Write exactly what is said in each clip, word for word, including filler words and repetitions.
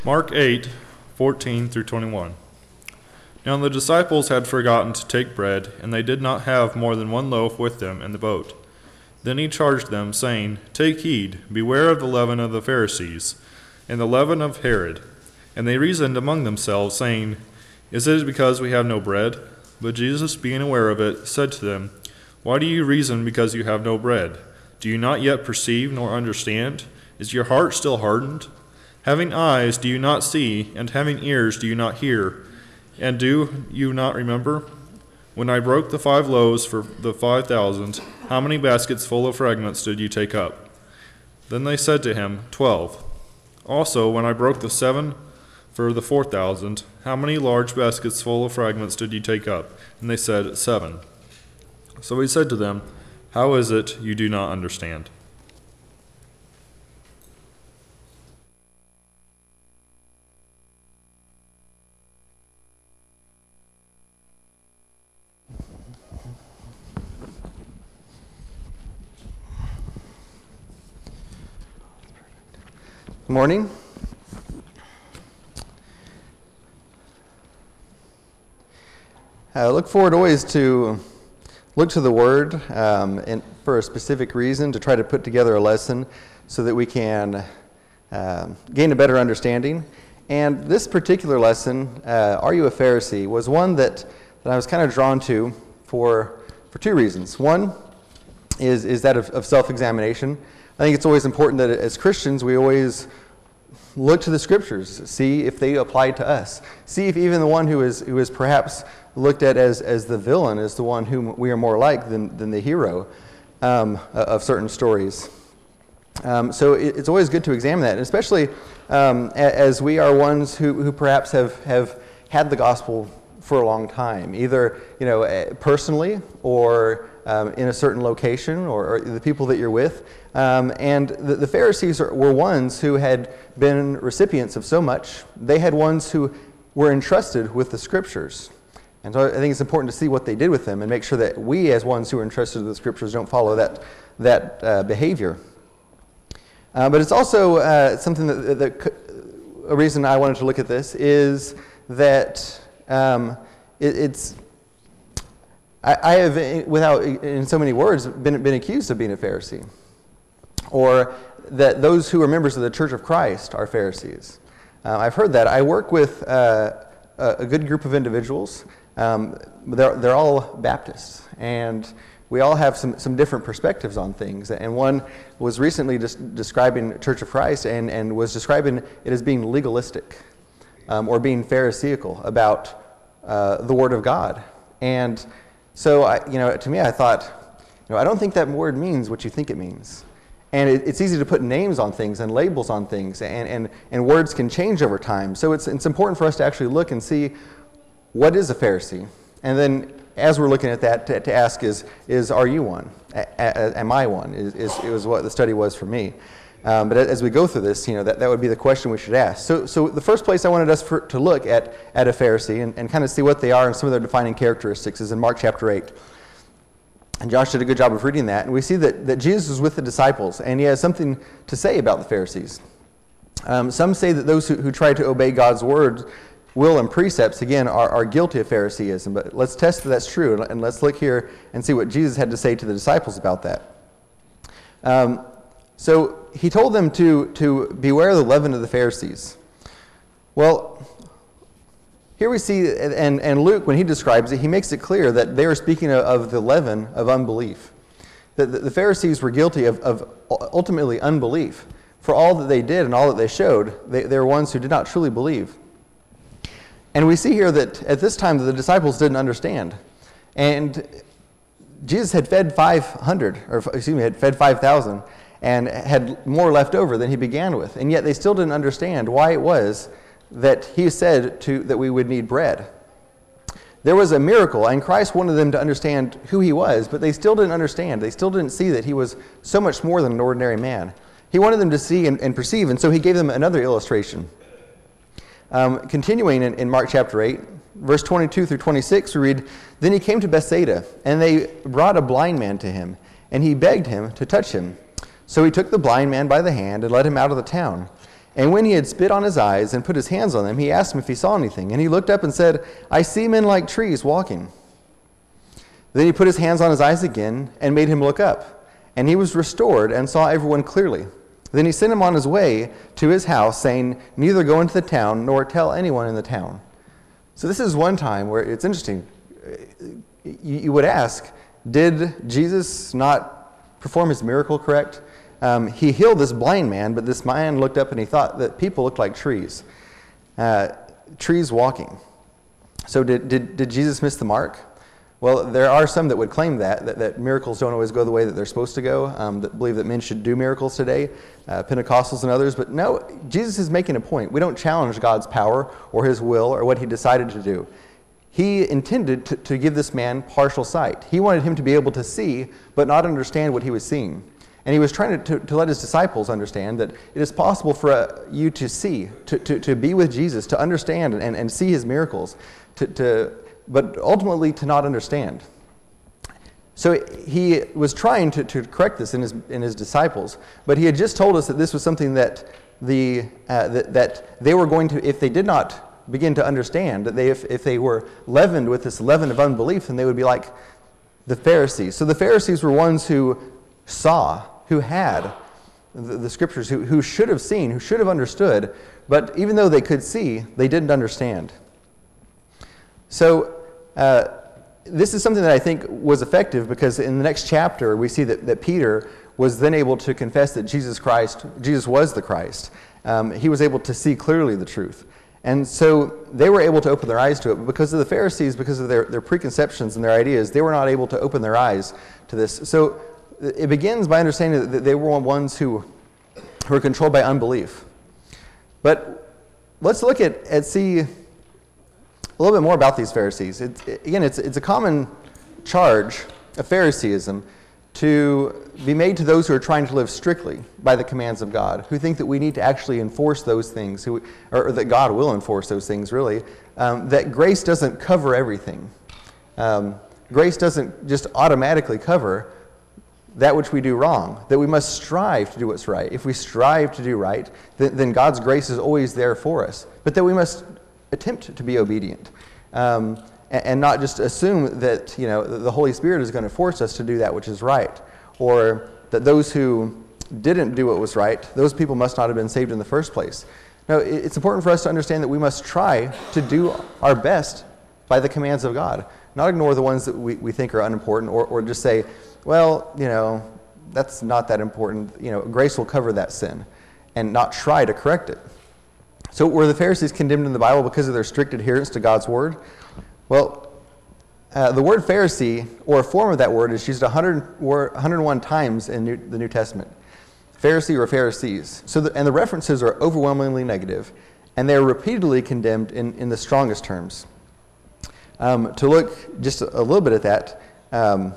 Mark eight, fourteen through twenty-one. Now the disciples had forgotten to take bread, and they did not have more than one loaf with them in the boat. Then he charged them, saying, Take heed, beware of the leaven of the Pharisees, and the leaven of Herod. And they reasoned among themselves, saying, Is it because we have no bread? But Jesus, being aware of it, said to them, Why do you reason because you have no bread? Do you not yet perceive nor understand? Is your heart still hardened? Having eyes, do you not see? And having ears, do you not hear? And do you not remember? When I broke the five loaves for the five thousand, how many baskets full of fragments did you take up? Then they said to him, Twelve. Also, when I broke the seven for the four thousand, how many large baskets full of fragments did you take up? And they said, Seven. So he said to them, How is it you do not understand? Good morning. I look forward always to look to the Word um, and for a specific reason, to try to put together a lesson so that we can uh, gain a better understanding. And this particular lesson, uh, Are You a Pharisee?, was one that, that I was kind of drawn to for for two reasons. One is, is that of, of self-examination. I think it's always important that as Christians we always look to the Scriptures, see if they apply to us. See if even the one who is who is perhaps looked at as, as the villain is the one whom we are more like than, than the hero um, of certain stories. Um, so it, it's always good to examine that, and especially um, as we are ones who, who perhaps have, have had the gospel for a long time, either you know personally or um, in a certain location, or, or the people that you're with. Um, and the, the Pharisees are, were ones who had been recipients of so much. They had ones who were entrusted with the Scriptures. And so I think it's important to see what they did with them and make sure that we, as ones who are entrusted with the Scriptures, don't follow that that uh, behavior. Uh, but it's also uh, something that, that a reason I wanted to look at this is that um, it, it's I, I have, without in so many words, been been accused of being a Pharisee, or that those who are members of the Church of Christ are Pharisees. Uh, I've heard that. I work with uh, a, a good group of individuals. Um, they're, they're all Baptists, and we all have some, some different perspectives on things. And one was recently just describing Church of Christ and, and was describing it as being legalistic um, or being Pharisaical about uh, the Word of God. And so, I, you know, to me, I thought, you know, I don't think that word means what you think it means. And it, it's easy to put names on things and labels on things, and, and, and words can change over time. So it's it's important for us to actually look and see what is a Pharisee. And then as we're looking at that, to, to ask is, is are you one? A, a, am I one? Is, is, it was what the study was for me. Um, but as we go through this, you know, that, that would be the question we should ask. So so the first place I wanted us for, to look at, at a Pharisee and, and kind of see what they are and some of their defining characteristics is in Mark chapter eight. And Josh did a good job of reading that. And we see that, that Jesus was with the disciples, and he has something to say about the Pharisees. Um, some say that those who, who try to obey God's word, will and precepts, again, are, are guilty of Phariseeism. But let's test that that's true, and let's look here and see what Jesus had to say to the disciples about that. Um, so he told them to, to beware of the leaven of the Pharisees. Well, here we see, and, and Luke, when he describes it, he makes it clear that they are speaking of, of the leaven of unbelief. That the, the Pharisees were guilty of, of ultimately unbelief. For all that they did and all that they showed, they, they were ones who did not truly believe. And we see here that at this time the disciples didn't understand. And Jesus had fed five hundred, or excuse me, had fed five thousand, and had more left over than he began with. And yet they still didn't understand why it was that he said to that we would need bread. There was a miracle, and Christ wanted them to understand who he was, but they still didn't understand. They still didn't see that he was so much more than an ordinary man. He wanted them to see and, and perceive, and so he gave them another illustration. Um, continuing in, in Mark chapter eight, verse twenty-two through twenty-six, we read, Then he came to Bethsaida, and they brought a blind man to him, and he begged him to touch him. So he took the blind man by the hand and led him out of the town. And when he had spit on his eyes and put his hands on them, he asked him if he saw anything. And he looked up and said, I see men like trees walking. Then he put his hands on his eyes again and made him look up. And he was restored and saw everyone clearly. Then he sent him on his way to his house, saying, neither go into the town nor tell anyone in the town. So this is one time where it's interesting. You would ask, did Jesus not perform his miracle correct? Um, he healed this blind man, but this man looked up and he thought that people looked like trees. Uh, trees walking. So did, did, did Jesus miss the mark? Well, there are some that would claim that, that, that miracles don't always go the way that they're supposed to go, um, that believe that men should do miracles today, uh, Pentecostals and others. But no, Jesus is making a point. We don't challenge God's power or his will or what he decided to do. He intended to, to give this man partial sight. He wanted him to be able to see, but not understand what he was seeing. And he was trying to, to, to let his disciples understand that it is possible for uh, you to see, to, to, to be with Jesus, to understand and, and see his miracles, to, to, but ultimately to not understand. So he was trying to, to correct this in his, in his disciples, but he had just told us that this was something that, the, uh, that, that they were going to, if they did not begin to understand, that they, if, if they were leavened with this leaven of unbelief, then they would be like the Pharisees. So the Pharisees were ones who saw, who had the, the scriptures, who, who should have seen, who should have understood, but even though they could see, they didn't understand. So uh, this is something that I think was effective, because in the next chapter we see that, that Peter was then able to confess that Jesus Christ, Jesus was the Christ. Um, he was able to see clearly the truth. And so they were able to open their eyes to it, but because of the Pharisees, because of their, their preconceptions and their ideas, they were not able to open their eyes to this. So it begins by understanding that they were ones who were controlled by unbelief. But let's look at, at see a little bit more about these Pharisees. It, it, again, it's, it's a common charge of Phariseeism to be made to those who are trying to live strictly by the commands of God, who think that we need to actually enforce those things, who, or, or that God will enforce those things, really, um, that grace doesn't cover everything. Um, grace doesn't just automatically cover that which we do wrong, that we must strive to do what's right. If we strive to do right, then, then God's grace is always there for us, but that we must attempt to be obedient. Um, and not just assume that, you know, the Holy Spirit is going to force us to do that which is right, or that those who didn't do what was right, those people must not have been saved in the first place. No, it's important for us to understand that we must try to do our best by the commands of God, not ignore the ones that we, we think are unimportant, or, or just say, well, you know, that's not that important. You know, grace will cover that sin, and not try to correct it. So were the Pharisees condemned in the Bible because of their strict adherence to God's word? Well, uh, the word Pharisee, or a form of that word, is used one hundred, one hundred one times in New, the New Testament. Pharisee or Pharisees. So the, and the references are overwhelmingly negative, and they are repeatedly condemned in, in the strongest terms. Um, to look just a, a little bit at that, um,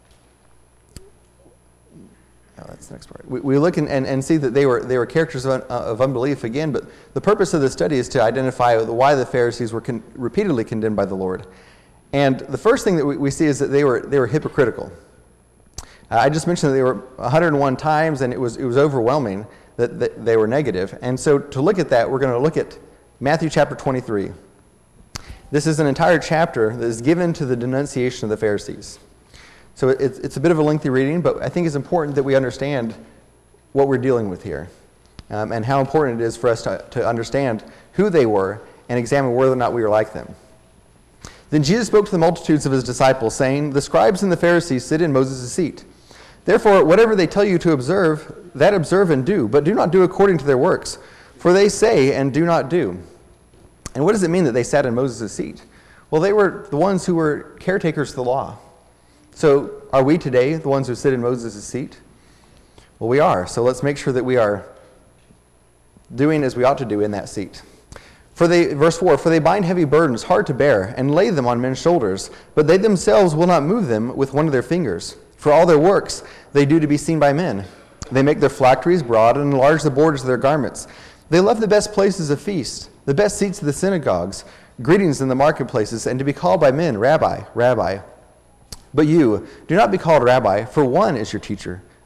oh, that's the next part. We, we look and, and, and see that they were they were characters of, un, uh, of unbelief again, but the purpose of the study is to identify why the Pharisees were con- repeatedly condemned by the Lord. And the first thing that we, we see is that they were they were hypocritical. Uh, I just mentioned that they were one hundred one times, and it was it was overwhelming that, that they were negative. And so to look at that, we're going to look at Matthew chapter twenty-three. This is an entire chapter that is given to the denunciation of the Pharisees. So it's, it's a bit of a lengthy reading, but I think it's important that we understand what we're dealing with here, um, and how important it is for us to, to understand who they were and examine whether or not we are like them. Then Jesus spoke to the multitudes of his disciples, saying, "The scribes and the Pharisees sit in Moses' seat. Therefore, whatever they tell you to observe, that observe and do, but do not do according to their works, for they say and do not do." And what does it mean that they sat in Moses' seat? Well, they were the ones who were caretakers of the law. So are we today the ones who sit in Moses' seat? Well, we are. So let's make sure that we are doing as we ought to do in that seat. For they, verse four, "For they bind heavy burdens hard to bear and lay them on men's shoulders, but they themselves will not move them with one of their fingers. For all their works they do to be seen by men. They make their phylacteries broad and enlarge the borders of their garments. They love the best places of feast, the best seats of the synagogues, greetings in the marketplaces, and to be called by men, Rabbi, Rabbi. But you, do not be called Rabbi, for one is your teacher,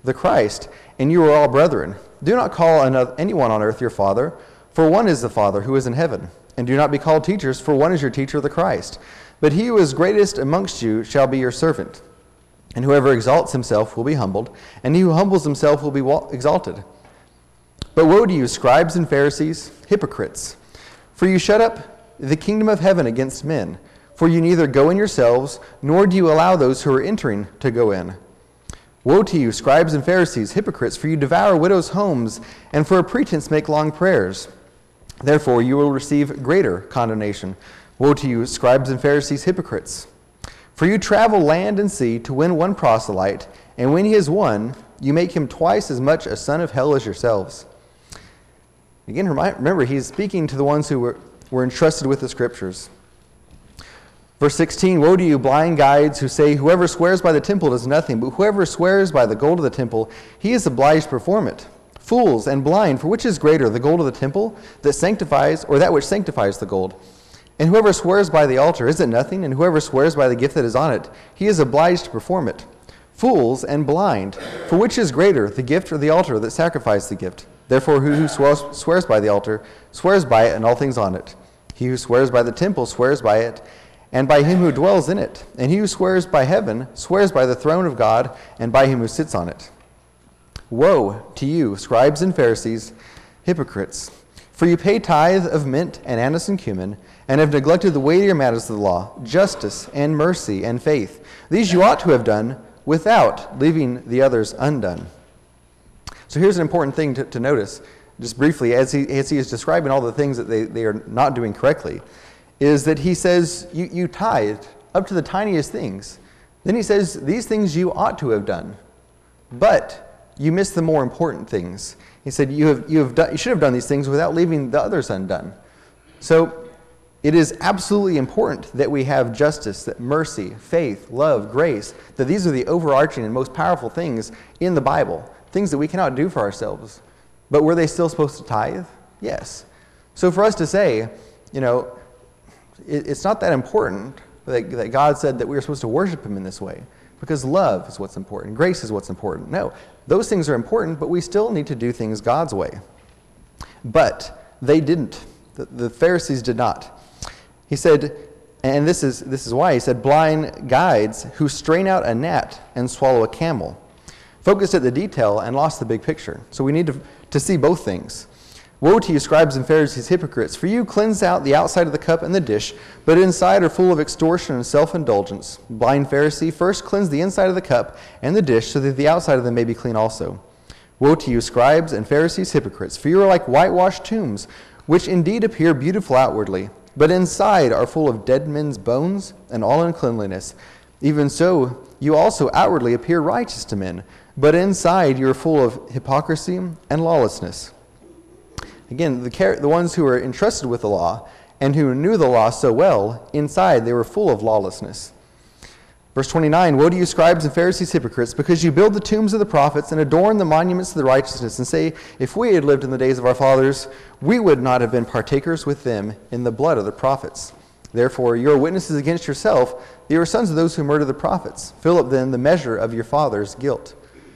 the Christ, and you are all brethren. Do not call another, anyone on earth your father, for one is the Father who is in heaven. And do not be called teachers, for one is your teacher, the Christ. But he who is greatest amongst you shall be your servant. And whoever exalts himself will be humbled, and he who humbles himself will be exalted. But woe to you, scribes and Pharisees, hypocrites! For you shut up the kingdom of heaven against men. For you neither go in yourselves, nor do you allow those who are entering to go in. Woe to you, scribes and Pharisees, hypocrites! For you devour widows' homes, and for a pretense make long prayers. Therefore you will receive greater condemnation. Woe to you, scribes and Pharisees, hypocrites! For you travel land and sea to win one proselyte, and when he is won, you make him twice as much a son of hell as yourselves. Again, remember, he's speaking to the ones who were, were entrusted with the Scriptures. Verse sixteen, woe to you, blind guides, who say, whoever swears by the temple does nothing, but whoever swears by the gold of the temple, he is obliged to perform it. Fools and blind, for which is greater, the gold of the temple that sanctifies, or that which sanctifies the gold? And whoever swears by the altar, is it nothing? And whoever swears by the gift that is on it, he is obliged to perform it. Fools and blind, for which is greater, the gift or the altar that sacrifices the gift? Therefore, he who swears, swears by the altar swears by it and all things on it. He who swears by the temple swears by it, and by him who dwells in it. And he who swears by heaven swears by the throne of God, and by him who sits on it. Woe to you, scribes and Pharisees, hypocrites! For you pay tithe of mint and anise and cumin, and have neglected the weightier matters of the law, justice and mercy and faith. These you ought to have done without leaving the others undone. So here's an important thing to, to notice, just briefly, as he, as he is describing all the things that they, they are not doing correctly, is that he says, you, you tithe up to the tiniest things. Then he says, these things you ought to have done, but you missed the more important things. He said, you, have, you, have done, you should have done these things without leaving the others undone. So it is absolutely important that we have justice, that mercy, faith, love, grace, that these are the overarching and most powerful things in the Bible. Things that we cannot do for ourselves. But were they still supposed to tithe? Yes. So for us to say, you know, it, it's not that important that, that God said that we were supposed to worship him in this way, because love is what's important. Grace is what's important. No, those things are important, but we still need to do things God's way. But they didn't. The, the Pharisees did not. He said, and this is, this is why, he said, blind guides who strain out a gnat and swallow a camel. Focused at the detail and lost the big picture. So we need to, to see both things. Woe to you, scribes and Pharisees, hypocrites, for you cleanse out the outside of the cup and the dish, but inside are full of extortion and self-indulgence. Blind Pharisee, first cleanse the inside of the cup and the dish, so that the outside of them may be clean also. Woe to you, scribes and Pharisees, hypocrites, for you are like whitewashed tombs, which indeed appear beautiful outwardly, but inside are full of dead men's bones and all uncleanliness. Even so, you also outwardly appear righteous to men, but inside you are full of hypocrisy and lawlessness. Again, the, the ones who were entrusted with the law and who knew the law so well, inside they were full of lawlessness. Verse twenty-nine, woe to you, scribes and Pharisees, hypocrites, because you build the tombs of the prophets and adorn the monuments of the righteousness, and say, if we had lived in the days of our fathers, we would not have been partakers with them in the blood of the prophets. Therefore, you are witnesses against yourself, that you are sons of those who murder the prophets. Fill up then the measure of your father's guilt.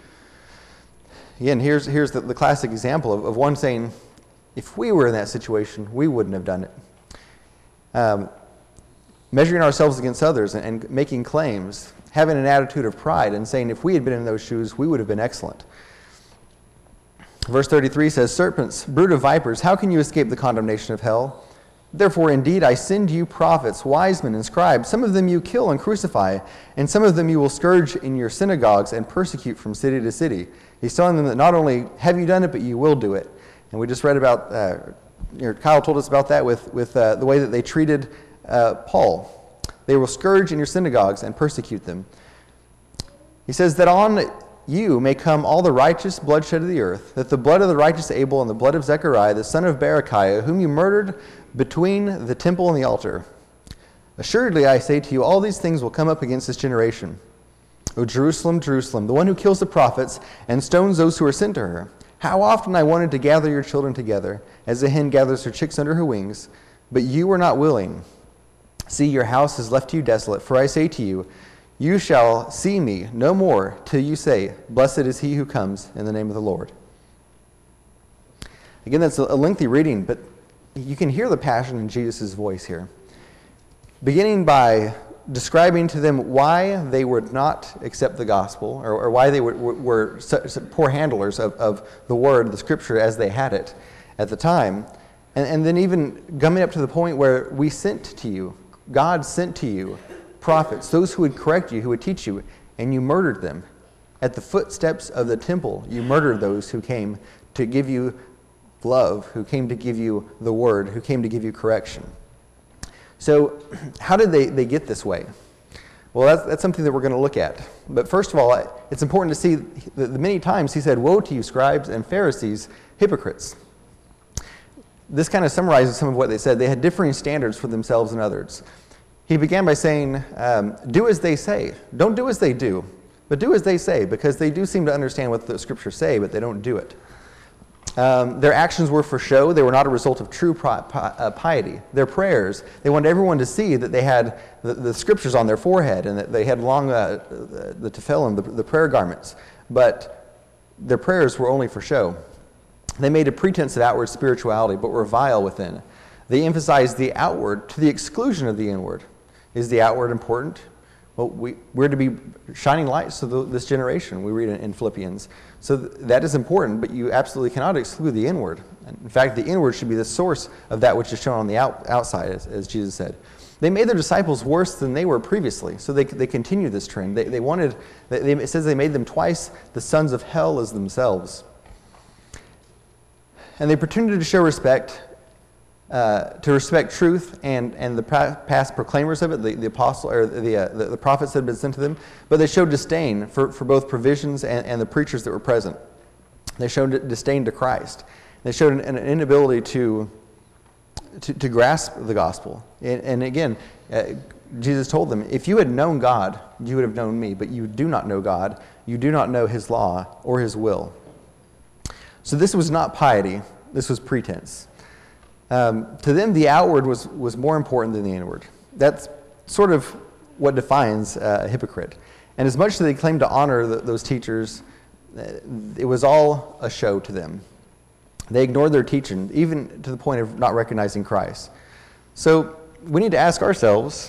Again, here's, here's the, the classic example of, of one saying, if we were in that situation, we wouldn't have done it. Um, measuring ourselves against others and, and making claims, having an attitude of pride and saying, if we had been in those shoes, we would have been excellent. Verse thirty-three says, serpents, brood of vipers, how can you escape the condemnation of hell? Therefore, indeed, I send you prophets, wise men, and scribes. Some of them you kill and crucify, and some of them you will scourge in your synagogues and persecute from city to city. He's telling them that not only have you done it, but you will do it. And we just read about, uh, you know, Kyle told us about that with, with uh, the way that they treated uh, Paul. They will scourge in your synagogues and persecute them. He says that on you may come all the righteous bloodshed of the earth, that the blood of the righteous Abel and the blood of Zechariah, the son of Berechiah, whom you murdered between the temple and the altar. Assuredly, I say to you, all these things will come up against this generation. O Jerusalem, Jerusalem, the one who kills the prophets and stones those who are sent to her. How often I wanted to gather your children together, as a hen gathers her chicks under her wings, but you were not willing. See, your house has left you desolate, for I say to you, You shall see me no more till you say, Blessed is he who comes in the name of the Lord. Again, that's a lengthy reading, but you can hear the passion in Jesus' voice here. Beginning by describing to them why they would not accept the gospel, or, or why they were, were, were such poor handlers of, of the word, the scripture, as they had it at the time. And, and then even coming up to the point where we sent to you, God sent to you prophets, those who would correct you, who would teach you, and you murdered them. At the footsteps of the temple, you murdered those who came to give you love, who came to give you the word, who came to give you correction. So how did they, they get this way? Well, that's, that's something that we're going to look at. But first of all, it's important to see that many times he said, Woe to you, scribes and Pharisees, hypocrites. This kind of summarizes some of what they said. They had differing standards for themselves and others. He began by saying, um, do as they say. Don't do as they do, but do as they say, because they do seem to understand what the scriptures say, but they don't do it. Um, their actions were for show. They were not a result of true pi- pi- uh, piety. Their prayers, they wanted everyone to see that they had the, the scriptures on their forehead and that they had long, uh, the, the tefillin, the, the prayer garments. But their prayers were only for show. They made a pretense of outward spirituality, but were vile within. They emphasized the outward to the exclusion of the inward. Is the outward important? Well, we, we're to be shining lights to the, this generation, we read in, in Philippians. So th- that is important, but you absolutely cannot exclude the inward. In fact, the inward should be the source of that which is shown on the out, outside, as, as Jesus said. They made their disciples worse than they were previously, so they, they continue this trend. They, they wanted, they, it says they made them twice the sons of hell as themselves. And they pretended to show respect, Uh, to respect truth and, and the past proclaimers of it, the, the apostle or the, uh, the the prophets that had been sent to them, but they showed disdain for, for both provisions and, and the preachers that were present. They showed disdain to Christ. They showed an, an inability to, to to grasp the gospel. And, and again, uh, Jesus told them, if you had known God, you would have known me, but you do not know God. You do not know his law or his will. So this was not piety. This was pretense. Um, to them, the outward was, was more important than the inward. That's sort of what defines uh, a hypocrite. And as much as they claimed to honor the, those teachers, uh, it was all a show to them. They ignored their teaching, even to the point of not recognizing Christ. So we need to ask ourselves,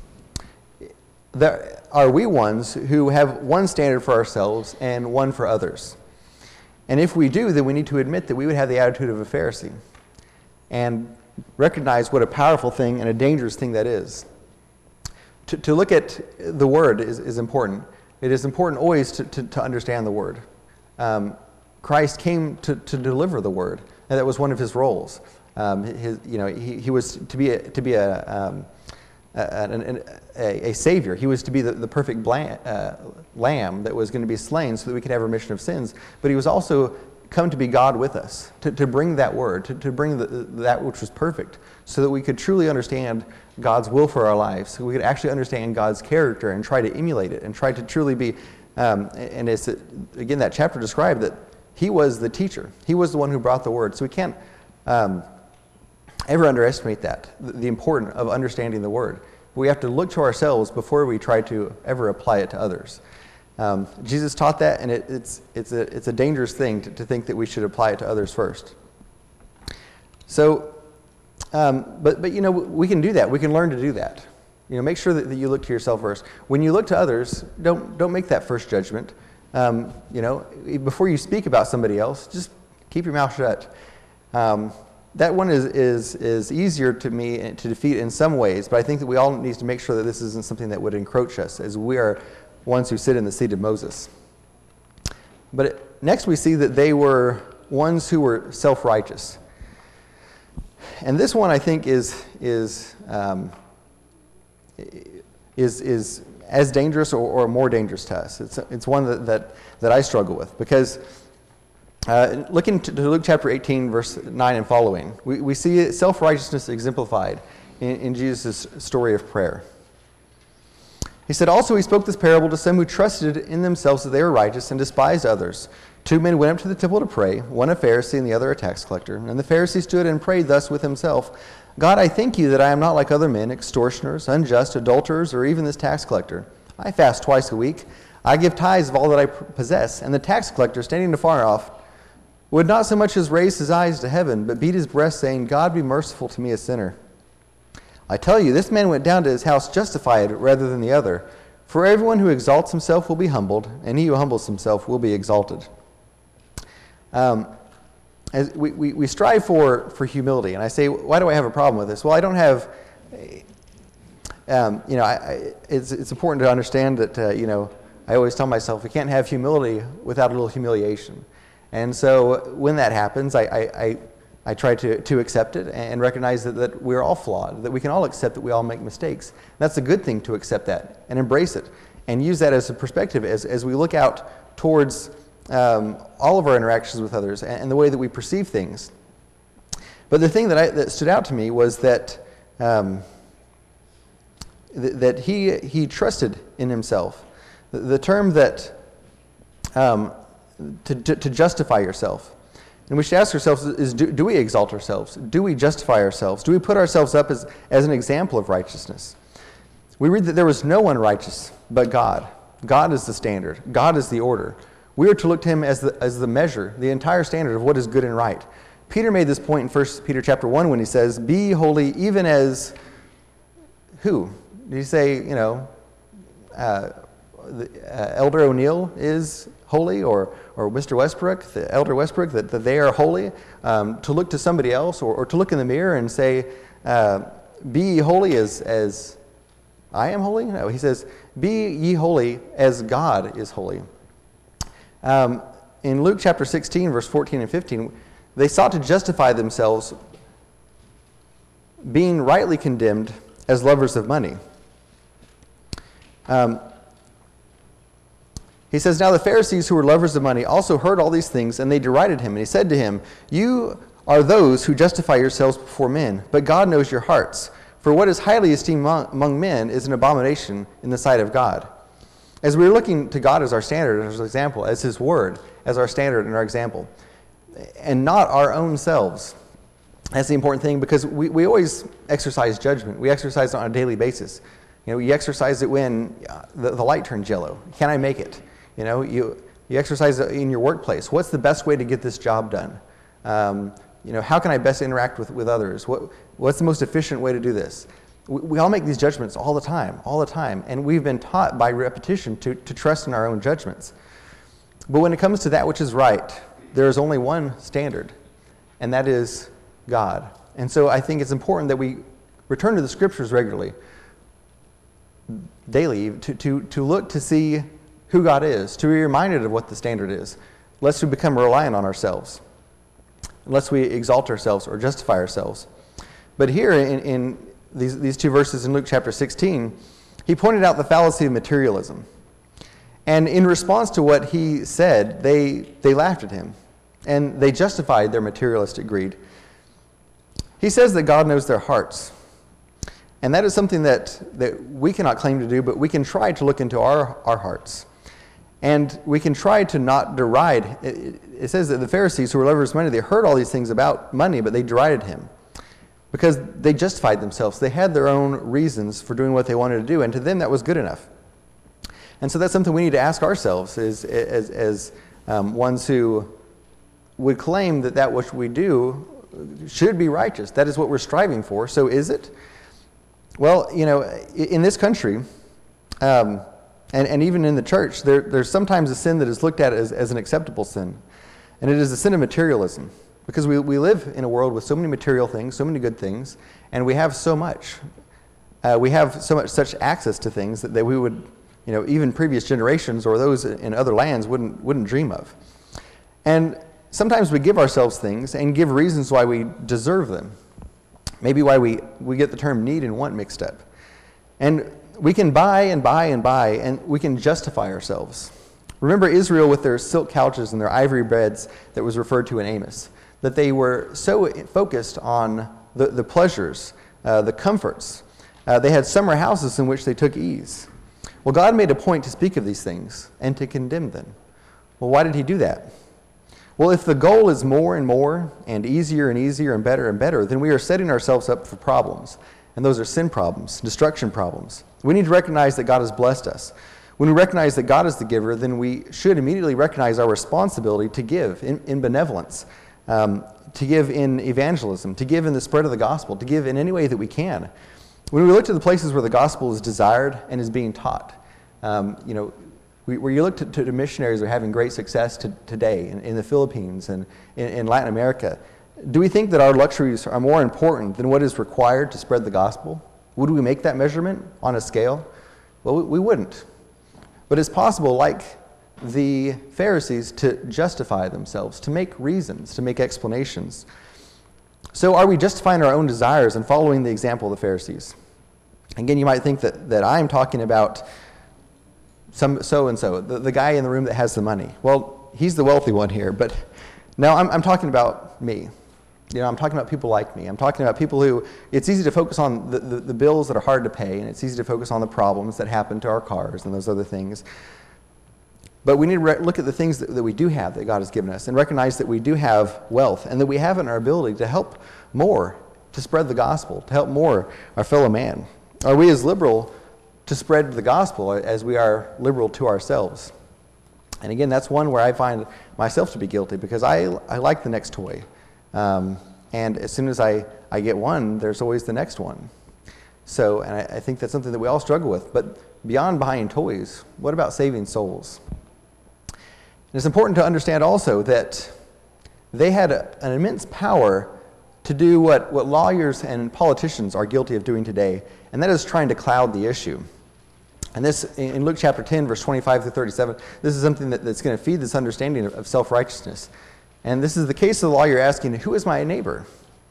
that, are we ones who have one standard for ourselves and one for others? And if we do, then we need to admit that we would have the attitude of a Pharisee, and recognize what a powerful thing and a dangerous thing that is. To, to look at the Word is, is important. It is important always to, to, to understand the Word. Um, Christ came to, to deliver the Word, and that was one of his roles. Um, his, you know, he, he was to be a, to be a, um, a, an, a, a savior. He was to be the, the perfect blam, uh, lamb that was going to be slain so that we could have remission of sins. But he was also come to be God with us, to, to bring that word, to, to bring the, that which was perfect, so that we could truly understand God's will for our lives, so we could actually understand God's character and try to emulate it, and try to truly be, um, and it's, again, that chapter described that he was the teacher. He was the one who brought the word. So we can't um, ever underestimate that, the, the importance of understanding the word. We have to look to ourselves before we try to ever apply it to others. Um, Jesus taught that, and it, it's it's a it's a dangerous thing to, to think that we should apply it to others first. So, um, but but you know we can do that. We can learn to do that. You know, make sure that, that you look to yourself first. When you look to others, don't don't make that first judgment. Um, you know, before you speak about somebody else, just keep your mouth shut. Um, that one is is is easier to me to defeat in some ways, but I think that we all need to make sure that this isn't something that would encroach us, as we are ones who sit in the seat of Moses. But it, next we see that they were ones who were self-righteous. And this one I think is is um, is is as dangerous or, or more dangerous to us. It's it's one that that, that I struggle with, because uh, looking to, to Luke chapter eighteen, verse nine and following, we, we see self-righteousness exemplified in, in Jesus' story of prayer. He said, also he spoke this parable to some who trusted in themselves that they were righteous and despised others. Two men went up to the temple to pray, one a Pharisee and the other a tax collector. And the Pharisee stood and prayed thus with himself, God, I thank you that I am not like other men, extortioners, unjust, adulterers, or even this tax collector. I fast twice a week. I give tithes of all that I possess. And the tax collector, standing afar off, would not so much as raise his eyes to heaven, but beat his breast, saying, God be merciful to me, a sinner. I tell you, this man went down to his house justified rather than the other. For everyone who exalts himself will be humbled, and he who humbles himself will be exalted. Um, as we, we, we strive for, for humility. And I say, why do I have a problem with this? Well, I don't have, um, you know, I, I, it's, it's important to understand that, uh, you know, I always tell myself we can't have humility without a little humiliation. And so when that happens, I, I, I, I try to, to accept it and recognize that, that we're all flawed, that we can all accept that we all make mistakes. That's a good thing, to accept that and embrace it and use that as a perspective as, as we look out towards um, all of our interactions with others and, and the way that we perceive things. But the thing that, I, that stood out to me was that, um, th- that he, he trusted in himself. The, the term that um, to, to, to justify yourself. And we should ask ourselves, is do, do we exalt ourselves? Do we justify ourselves? Do we put ourselves up as, as an example of righteousness? We read that there was no one righteous but God. God is the standard. God is the order. We are to look to him as the, as the measure, the entire standard of what is good and right. Peter made this point in First Peter chapter one when he says, be holy even as who? Did he say, you know, uh, the, uh, Elder O'Neill is holy, or or Mister Westbrook, the Elder Westbrook, that, that they are holy, um, to look to somebody else, or, or to look in the mirror and say, uh, be ye holy as, as I am holy? No, he says, be ye holy as God is holy. Um, in Luke chapter sixteen, verse fourteen and fifteen, they sought to justify themselves being rightly condemned as lovers of money. Um, He says, now the Pharisees who were lovers of money also heard all these things, and they derided him. And he said to him, you are those who justify yourselves before men, but God knows your hearts. For what is highly esteemed among, among men is an abomination in the sight of God. As we're looking to God as our standard, as our example, as his word, as our standard and our example, and not our own selves. That's the important thing, because we, we always exercise judgment. We exercise it on a daily basis. You know, you exercise it when the, the light turns yellow. Can I make it? You know, you, you exercise in your workplace. What's the best way to get this job done? Um, you know, how can I best interact with, with others? What, what's the most efficient way to do this? We, we all make these judgments all the time, all the time. And we've been taught by repetition to, to trust in our own judgments. But when it comes to that which is right, there is only one standard, and that is God. And so I think it's important that we return to the scriptures regularly, daily, to, to, to look to see who God is, to be reminded of what the standard is, lest we become reliant on ourselves, lest we exalt ourselves or justify ourselves. But here in, in these, these two verses in Luke chapter sixteen, he pointed out the fallacy of materialism. And in response to what he said, they, they laughed at him, and they justified their materialistic greed. He says that God knows their hearts. And that is something that, that we cannot claim to do, but we can try to look into our, our hearts. And we can try to not deride. It, it says that the Pharisees, who were lovers of money, they heard all these things about money, but they derided him because they justified themselves. They had their own reasons for doing what they wanted to do, and to them that was good enough. And so that's something we need to ask ourselves is, as, as um, ones who would claim that that which we do should be righteous. That is what we're striving for. So is it? Well, you know, in this country, um, and, and even in the church, there, there's sometimes a sin that is looked at as, as an acceptable sin. And it is the sin of materialism. Because we, we live in a world with so many material things, so many good things, and we have so much. Uh, we have so much such access to things that, that we would, you know, even previous generations or those in other lands wouldn't wouldn't dream of. And sometimes we give ourselves things and give reasons why we deserve them. Maybe why we, we get the term need and want mixed up. And we can buy and buy and buy, and we can justify ourselves. Remember Israel with their silk couches and their ivory beds that was referred to in Amos, that they were so focused on the, the pleasures, uh, the comforts. Uh, they had summer houses in which they took ease. Well, God made a point to speak of these things and to condemn them. Well, why did he do that? Well, if the goal is more and more and easier and easier and better and better, then we are setting ourselves up for problems. and those are sin problems, destruction problems. We need to recognize that God has blessed us. When we recognize that God is the giver, then we should immediately recognize our responsibility to give in, in benevolence, um, to give in evangelism, to give in the spread of the gospel, to give in any way that we can. When we look to the places where the gospel is desired and is being taught, um, you know, we, where you look to, to missionaries who are having great success to, today in, in the Philippines and in, in Latin America, do we think that our luxuries are more important than what is required to spread the gospel? Would we make that measurement on a scale? Well, we, we wouldn't. But it's possible, like the Pharisees, to justify themselves, to make reasons, to make explanations. So are we justifying our own desires and following the example of the Pharisees? Again, you might think that, that I'm talking about some so-and-so, the, the guy in the room that has the money. Well, he's the wealthy one here, but now I'm, I'm talking about me. You know, I'm talking about people like me. I'm talking about people who, it's easy to focus on the, the, the bills that are hard to pay, and it's easy to focus on the problems that happen to our cars and those other things. But we need to re- look at the things that, that we do have that God has given us and recognize that we do have wealth and that we have it in our ability to help more, to spread the gospel, to help more our fellow man. Are we as liberal to spread the gospel as we are liberal to ourselves? And again, that's one where I find myself to be guilty because I, I like the next toy. Um, and as soon as I, I get one, there's always the next one. So, and I, I think that's something that we all struggle with. But beyond buying toys, what about saving souls? And it's important to understand also that they had a, an immense power to do what, what lawyers and politicians are guilty of doing today, and that is trying to cloud the issue. And this, in Luke chapter ten, verse twenty-five through thirty-seven, this is something that, that's going to feed this understanding of, of self-righteousness. And this is the case of the lawyer asking, who is my neighbor?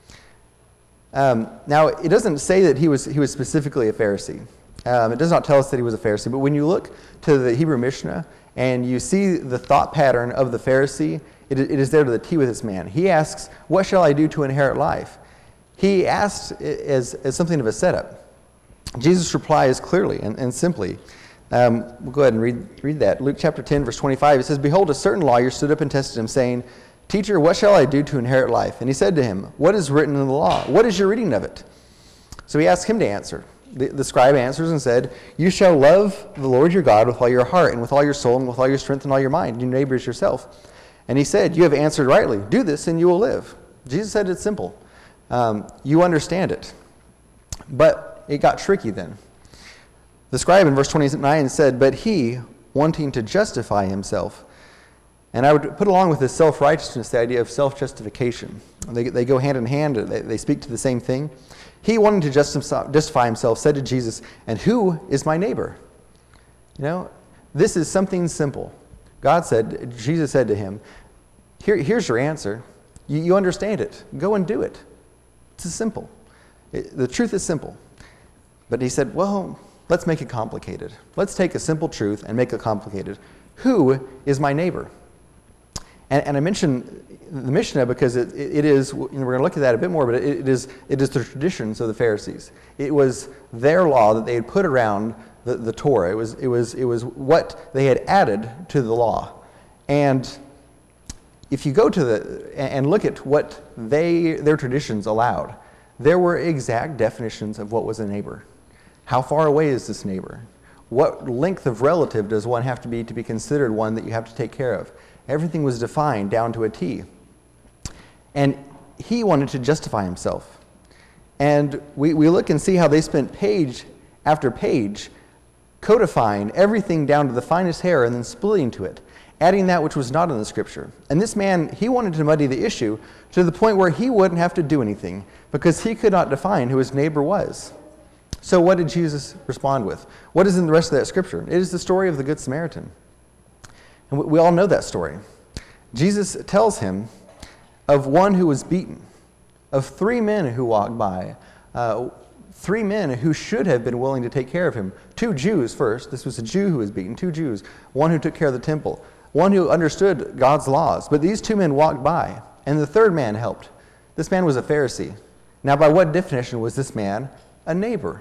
Um, now, it doesn't say that he was, he was specifically a Pharisee. Um, it does not tell us that he was a Pharisee. But when you look to the Hebrew Mishnah and you see the thought pattern of the Pharisee, it, it is there to the T with this man. He asks, what shall I do to inherit life? He asks as, as something of a setup. Jesus' reply is clearly and, and simply. Um, we'll go ahead and read, read that. Luke chapter ten, verse twenty-five, it says, behold, a certain lawyer stood up and tested him, saying, Teacher, what shall I do to inherit life? And he said to him, what is written in the law? What is your reading of it? So he asked him to answer. The, the scribe answers and said, you shall love the Lord your God with all your heart and with all your soul and with all your strength and all your mind, and your neighbor as yourself. And he said, you have answered rightly. Do this and you will live. Jesus said it's simple. Um, you understand it. But it got tricky then. The scribe in verse twenty-nine said, but he, wanting to justify himself, and I would put along with this self-righteousness the idea of self-justification. They, they go hand in hand. They, they speak to the same thing. He, wanting to justify himself, said to Jesus, and who is my neighbor? You know, this is something simple. God said, Jesus said to him, Here, here's your answer. You, you understand it. Go and do it. It's simple. It, the truth is simple. But he said, well, let's make it complicated. Let's take a simple truth and make it complicated. Who is my neighbor? And, and I mentioned the Mishnah because it, it, it is, you know, we're going to look at that a bit more, but it, it is it is the traditions of the Pharisees. It was their law that they had put around the, the Torah. It was, it, was, it was what they had added to the law. And if you go to the, and look at what they, their traditions allowed, there were exact definitions of what was a neighbor. How far away is this neighbor? What length of relative does one have to be to be considered one that you have to take care of? Everything was defined down to a T. And he wanted to justify himself. And we, we look and see how they spent page after page codifying everything down to the finest hair and then splitting to it, adding that which was not in the Scripture. And this man, he wanted to muddy the issue to the point where he wouldn't have to do anything because he could not define who his neighbor was. So what did Jesus respond with? What is in the rest of that Scripture? It is the story of the Good Samaritan. And we all know that story. Jesus tells him of one who was beaten, of three men who walked by, uh, three men who should have been willing to take care of him. Two Jews first. This was a Jew who was beaten. Two Jews. One who took care of the temple. One who understood God's laws. But these two men walked by, and the third man helped. This man was a Pharisee. Now, by what definition was this man a neighbor?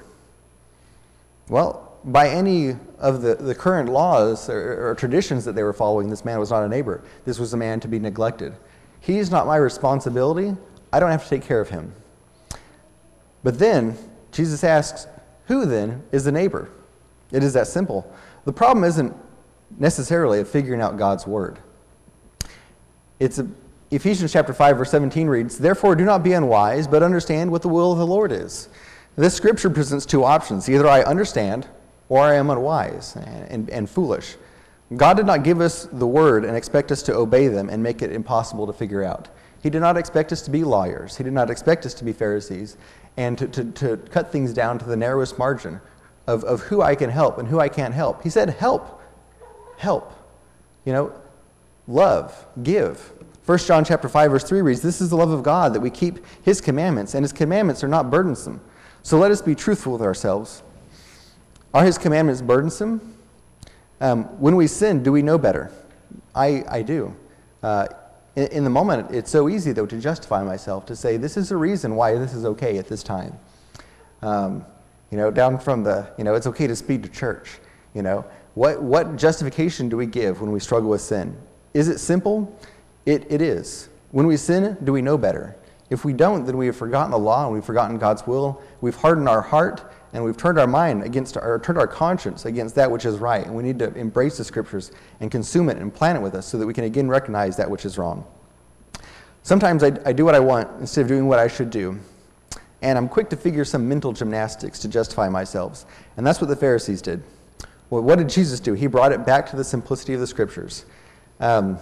Well, by any of the, the current laws or, or traditions that they were following, this man was not a neighbor. This was a man to be neglected. He's not my responsibility. I don't have to take care of him. But then, Jesus asks, who then is the neighbor? It is that simple. The problem isn't necessarily of figuring out God's word. It's a, Ephesians chapter five, verse seventeen reads, therefore do not be unwise, but understand what the will of the Lord is. This scripture presents two options. Either I understand, or I am unwise and, and, and foolish. God did not give us the word and expect us to obey them and make it impossible to figure out. He did not expect us to be lawyers. He did not expect us to be Pharisees and to, to, to cut things down to the narrowest margin of, of who I can help and who I can't help. He said, help, help, you know, love, give. First John chapter five, verse three reads, this is the love of God, that we keep his commandments, and his commandments are not burdensome. So let us be truthful with ourselves. Are his commandments burdensome? Um, when we sin, do we know better? I, I do. Uh, in, in the moment, it's so easy, though, to justify myself, to say, this is a reason why this is okay at this time. Um, you know, down from the, you know, it's okay to speed to church. You know, what, what justification do we give when we struggle with sin? Is it simple? It, it is. When we sin, do we know better? If we don't, then we have forgotten the law and we've forgotten God's will. We've hardened our heart and we've turned our mind against, or turned our conscience against that which is right. And we need to embrace the scriptures and consume it and plan it with us so that we can again recognize that which is wrong. Sometimes I, I do what I want instead of doing what I should do. And I'm quick to figure some mental gymnastics to justify myself. And that's what the Pharisees did. Well, what did Jesus do? He brought it back to the simplicity of the scriptures. Um,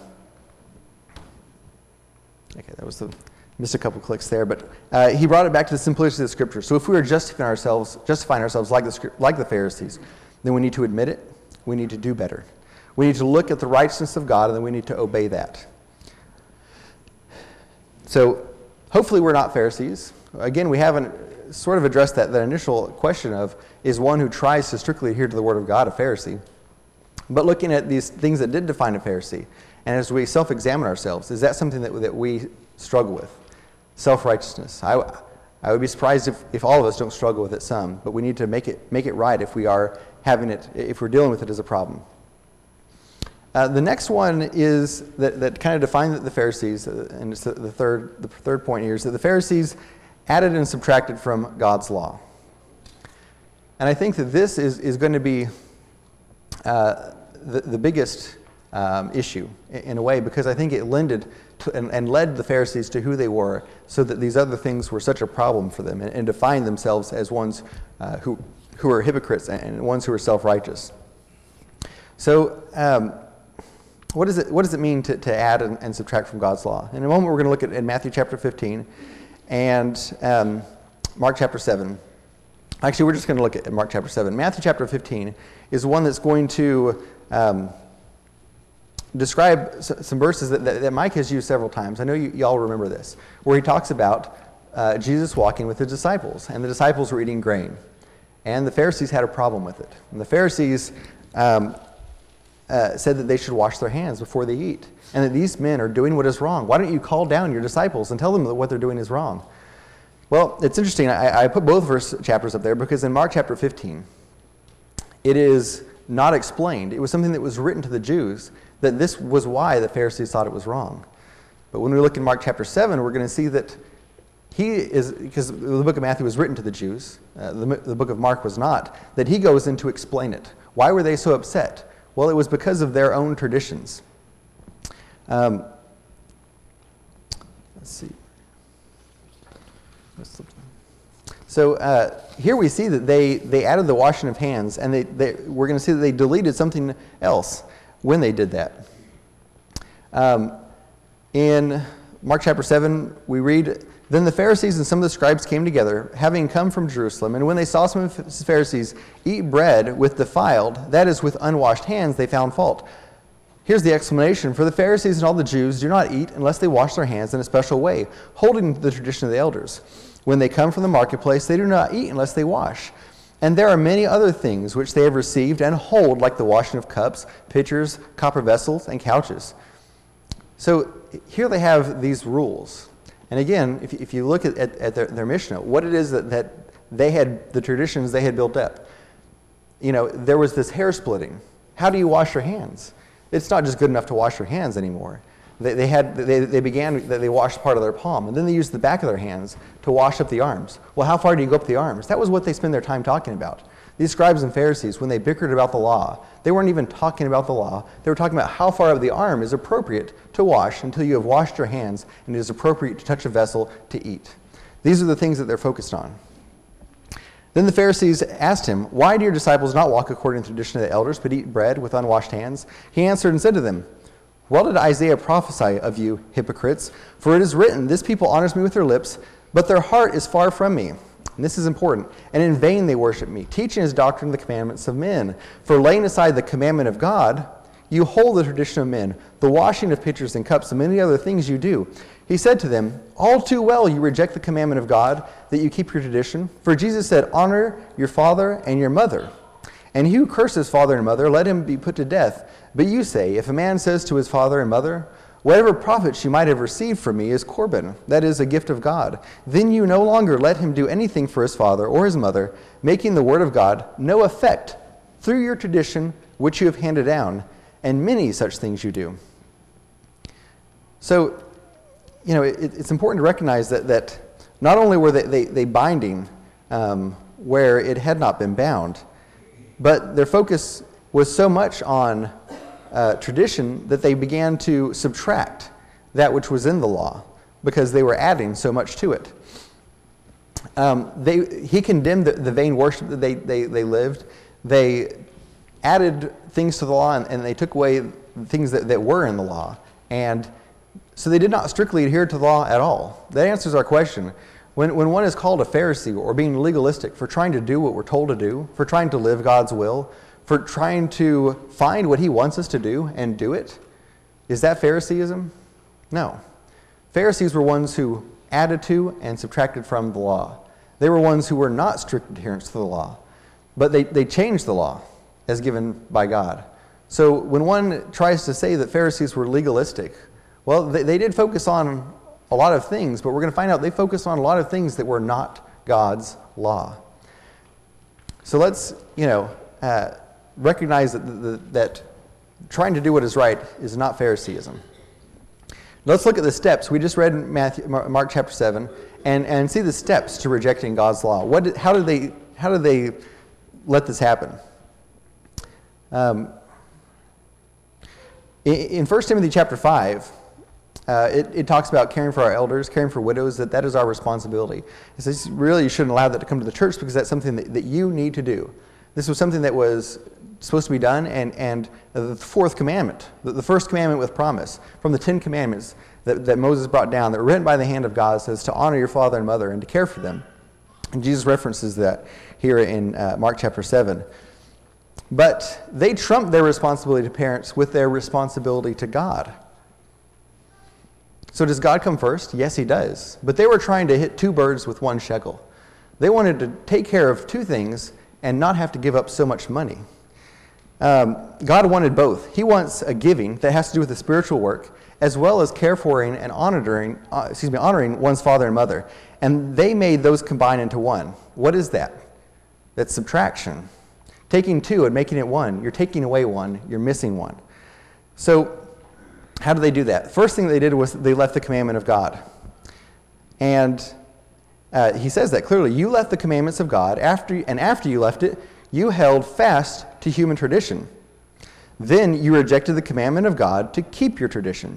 okay, that was the... Missed a couple clicks there, but uh, he brought it back to the simplicity of the scripture. So if we are justifying ourselves, justifying ourselves like the like the Pharisees, then we need to admit it. We need to do better. We need to look at the righteousness of God, and then we need to obey that. So hopefully we're not Pharisees. Again, we haven't sort of addressed that, that initial question of, is one who tries to strictly adhere to the Word of God a Pharisee? But looking at these things that did define a Pharisee, and as we self-examine ourselves, is that something that, that we struggle with? Self-righteousness. I, I would be surprised if, if all of us don't struggle with it some, but we need to make it make it right if we are having it, if we're dealing with it as a problem. Uh, the next one is that, that kind of defined the Pharisees, uh, and it's the, the third the third point here is that the Pharisees added and subtracted from God's law. And I think that this is, is going to be uh, the, the biggest um, issue in, in a way, because I think it lended And, and led the Pharisees to who they were, so that these other things were such a problem for them, and, and defined themselves as ones uh, who who are hypocrites and, and ones who are self-righteous. So, um, what does it what does it mean to, to add and, and subtract from God's law? In a moment, we're going to look at in Matthew chapter fifteen and um, Mark chapter seven. Actually, we're just going to look at Mark chapter seven. Matthew chapter fifteen is one that's going to um, describe some verses that, that, that Mike has used several times. I know you, you all remember this, where he talks about uh, Jesus walking with his disciples, and the disciples were eating grain, and the Pharisees had a problem with it. And the Pharisees um, uh, said that they should wash their hands before they eat, and that these men are doing what is wrong. Why don't you call down your disciples and tell them that what they're doing is wrong? Well, it's interesting. I, I put both verse chapters up there because in Mark chapter fifteen, it is not explained. It was something that was written to the Jews, that this was why the Pharisees thought it was wrong. But when we look in Mark chapter seven, we're going to see that he is, because the book of Matthew was written to the Jews, uh, the, the book of Mark was not, that he goes in to explain it. Why were they so upset? Well, it was because of their own traditions. Um, let's see. So uh, here we see that they, they added the washing of hands, and they, they, we're going to see that they deleted something else when they did that. Um, in Mark chapter seven, we read, then the Pharisees and some of the scribes came together, having come from Jerusalem, and when they saw some of the Pharisees eat bread with defiled, that is, with unwashed hands, they found fault. Here's the explanation. For the Pharisees and all the Jews do not eat unless they wash their hands in a special way, holding the tradition of the elders. When they come from the marketplace, they do not eat unless they wash. And there are many other things which they have received and hold, like the washing of cups, pitchers, copper vessels, and couches. So here they have these rules. And again, if, if you look at, at, at their, their Mishnah, what it is that, that they had, the traditions they had built up. You know, there was this hair splitting. How do you wash your hands? It's not just good enough to wash your hands anymore. They, they, had, they, they began, they washed part of their palm, and then they used the back of their hands to wash up the arms. Well, how far do you go up the arms? That was what they spent their time talking about. These scribes and Pharisees, when they bickered about the law, they weren't even talking about the law. They were talking about how far of the arm is appropriate to wash until you have washed your hands and it is appropriate to touch a vessel to eat. These are the things that they're focused on. Then the Pharisees asked him, "Why do your disciples not walk according to the tradition of the elders, but eat bread with unwashed hands?" He answered and said to them, "Well did Isaiah prophesy of you, hypocrites? For it is written, 'This people honors me with their lips, but their heart is far from me.' And this is important. And in vain they worship me, teaching as doctrine the commandments of men. For laying aside the commandment of God, you hold the tradition of men, the washing of pitchers and cups, and many other things you do." He said to them, "All too well you reject the commandment of God, that you keep your tradition. For Jesus said, 'Honor your father and your mother.' And he who curses father and mother, let him be put to death. But you say, if a man says to his father and mother, 'Whatever profits you might have received from me is Corban,' that is a gift of God, then you no longer let him do anything for his father or his mother, making the word of God no effect through your tradition which you have handed down, and many such things you do." So, you know, it, it's important to recognize that, that not only were they, they, they binding um, where it had not been bound, but their focus was so much on uh, tradition that they began to subtract that which was in the law because they were adding so much to it. Um, they, he condemned the, the vain worship that they, they, they lived. They added things to the law and, and they took away things that, that were in the law. And so they did not strictly adhere to the law at all. That answers our question. When, when one is called a Pharisee or being legalistic for trying to do what we're told to do, for trying to live God's will, for trying to find what he wants us to do and do it, is that Phariseeism? No. Pharisees were ones who added to and subtracted from the law. They were ones who were not strict adherents to the law, but they, they changed the law as given by God. So when one tries to say that Pharisees were legalistic, well, they, they did focus on a lot of things, but we're going to find out they focused on a lot of things that were not God's law. So let's, you know, uh, recognize that, the, that trying to do what is right is not Phariseeism. Let's look at the steps. We just read Matthew, Mark chapter seven, and, and see the steps to rejecting God's law. What did, how did they how did they let this happen? Um, in, in First Timothy chapter five, uh, it, it talks about caring for our elders, caring for widows, that that is our responsibility. It says really you shouldn't allow that to come to the church because that's something that, that you need to do. This was something that was supposed to be done, and, and the fourth commandment, the, the first commandment with promise, from the Ten Commandments that, that Moses brought down, that were written by the hand of God, says to honor your father and mother and to care for them. And Jesus references that here in uh, Mark chapter seven. But they trumped their responsibility to parents with their responsibility to God. So does God come first? Yes, he does. But they were trying to hit two birds with one shekel. They wanted to take care of two things and not have to give up so much money. Um, God wanted both. He wants a giving that has to do with the spiritual work, as well as care for and honoring, uh, excuse me, honoring one's father and mother. And they made those combine into one. What is that? That's subtraction. Taking two and making it one. You're taking away one. You're missing one. So how do they do that? First thing they did was they left the commandment of God. And uh, he says that clearly. You left the commandments of God, after, and after you left it, you held fast to human tradition. Then you rejected the commandment of God to keep your tradition.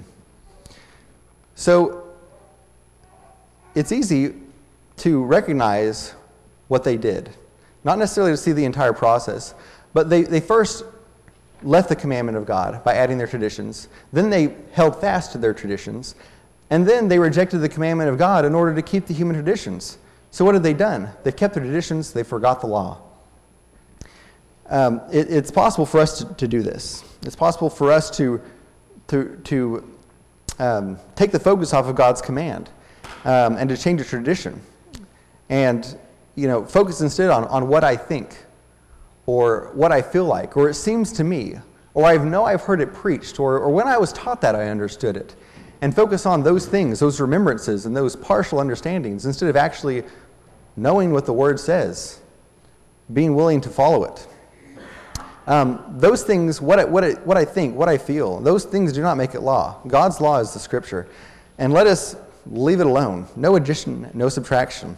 So it's easy to recognize what they did. Not necessarily to see the entire process, but they, they first left the commandment of God by adding their traditions. Then they held fast to their traditions. And then they rejected the commandment of God in order to keep the human traditions. So what have they done? They've kept their traditions, they forgot the law. Um, it, it's possible for us to, to do this. It's possible for us to, to, to um, take the focus off of God's command um, and to change a tradition. And, you know, focus instead on, on what I think or what I feel like, or it seems to me, or I know I've heard it preached, or, or when I was taught that I understood it. And focus on those things, those remembrances, and those partial understandings instead of actually knowing what the Word says, being willing to follow it. Um, those things, what I, what, I, what I think, what I feel, those things do not make it law. God's law is the Scripture. And let us leave it alone. No addition, no subtraction.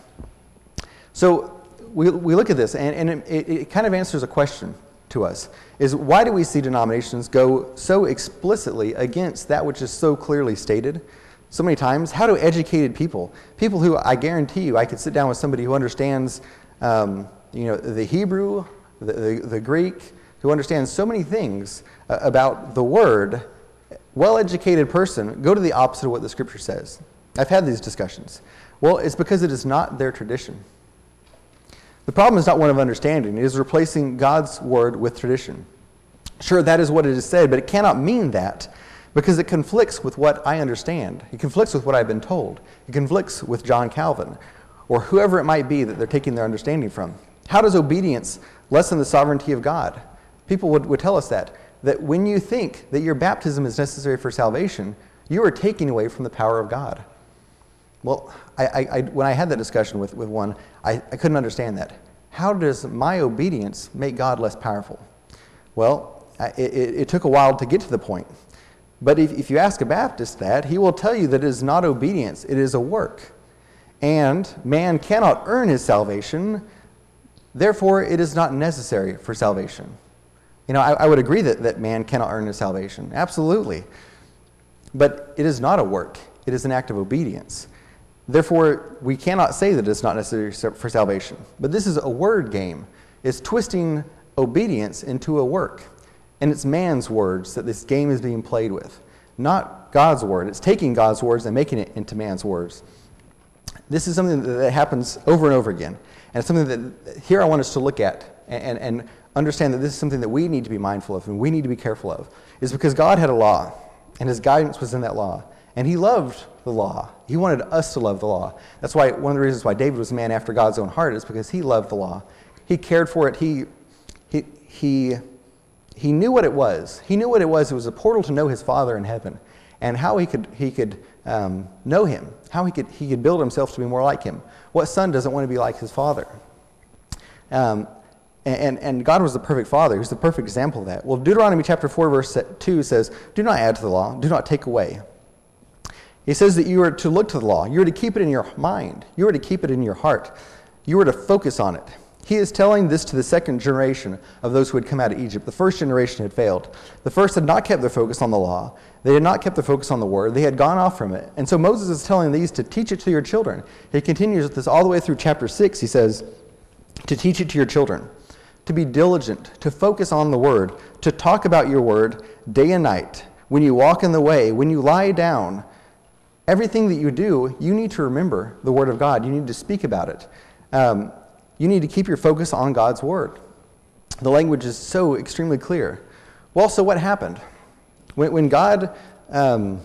So we, we look at this, and, and it, it kind of answers a question to us, is why do we see denominations go so explicitly against that which is so clearly stated so many times? How do educated people, people who I guarantee you, I could sit down with somebody who understands um, you know, the Hebrew, the, the, the Greek, who understands so many things uh, about the Word, well-educated person, go to the opposite of what the Scripture says. I've had these discussions. Well, it's because it is not their tradition. The problem is not one of understanding. It is replacing God's Word with tradition. Sure, that is what it is said, but it cannot mean that because it conflicts with what I understand. It conflicts with what I've been told. It conflicts with John Calvin or whoever it might be that they're taking their understanding from. How does obedience lessen the sovereignty of God? People would, would tell us that, that when you think that your baptism is necessary for salvation, you are taking away from the power of God. Well, I, I, I, when I had that discussion with, with one, I, I couldn't understand that. How does my obedience make God less powerful? Well, it, it, it took a while to get to the point. But if, if you ask a Baptist that, he will tell you that it is not obedience, it is a work. And man cannot earn his salvation, therefore it is not necessary for salvation. You know, I, I would agree that, that man cannot earn his salvation, absolutely. But it is not a work, it is an act of obedience. Therefore, we cannot say that it's not necessary for salvation. But this is a word game. It's twisting obedience into a work. And it's man's words that this game is being played with, not God's word. It's taking God's words and making it into man's words. This is something that happens over and over again. And it's something that here I want us to look at and, and understand that this is something that we need to be mindful of and we need to be careful of. Is because God had a law, and his guidance was in that law. And he loved the law. He wanted us to love the law. That's why one of the reasons why David was a man after God's own heart is because he loved the law. He cared for it. He, he, he, he knew what it was. He knew what it was. It was a portal to know his Father in heaven and how he could, he could um, know him, how he could, he could build himself to be more like him. What son doesn't want to be like his father? Um, and, and God was the perfect Father. He was the perfect example of that. Well, Deuteronomy chapter four, verse two says, do not add to the law, do not take away. He says that you are to look to the law. You are to keep it in your mind. You are to keep it in your heart. You are to focus on it. He is telling this to the second generation of those who had come out of Egypt. The first generation had failed. The first had not kept their focus on the law. They had not kept their focus on the word. They had gone off from it. And so Moses is telling these to teach it to your children. He continues with this all the way through chapter six. He says, to teach it to your children, to be diligent, to focus on the word, to talk about your word day and night. When you walk in the way, when you lie down, everything that you do, you need to remember the Word of God. You need to speak about it. Um, you need to keep your focus on God's Word. The language is so extremely clear. Well, so what happened? When, when God um,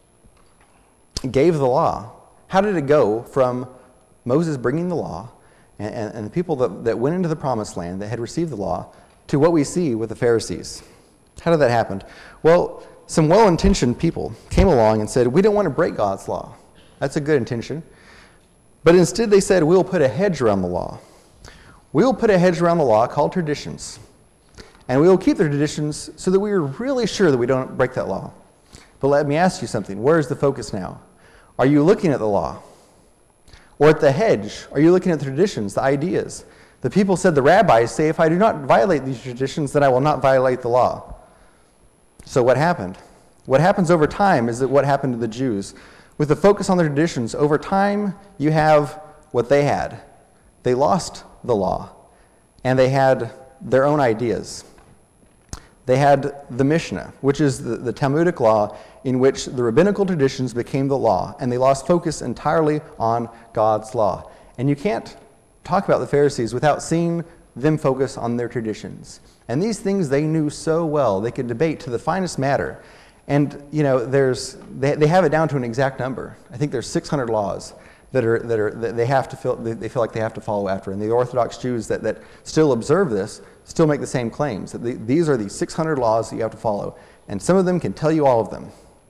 gave the law, how did it go from Moses bringing the law and, and, and the people that, that went into the promised land that had received the law to what we see with the Pharisees? How did that happen? Well, some well-intentioned people came along and said, we don't want to break God's law. That's a good intention. But instead they said, we'll put a hedge around the law. We'll put a hedge around the law called traditions. And we will keep the traditions so that we are really sure that we don't break that law. But let me ask you something. Where is the focus now? Are you looking at the law? Or at the hedge? Are you looking at the traditions, the ideas? The people said, the rabbis say, if I do not violate these traditions, then I will not violate the law. So what happened? What happens over time is that what happened to the Jews. With the focus on the traditions, over time you have what they had. They lost the law, and they had their own ideas. They had the Mishnah, which is the, the Talmudic law in which the rabbinical traditions became the law, and they lost focus entirely on God's law. And you can't talk about the Pharisees without seeing them focus on their traditions. And these things they knew so well. They could debate to the finest matter. And, you know, there's they, they have it down to an exact number. I think there's six hundred laws that are that are that they have to feel they feel like they have to follow after. And the Orthodox Jews that, that still observe this still make the same claims. That the, these are the six hundred laws that you have to follow. And some of them can tell you all of them.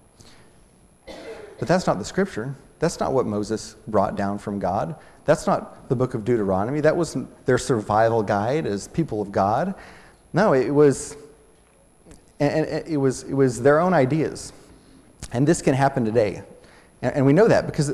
But that's not the Scripture. That's not what Moses brought down from God. That's not the book of Deuteronomy. That wasn't their survival guide as people of God. No, it was, and it was, it was their own ideas. And this can happen today. And we know that because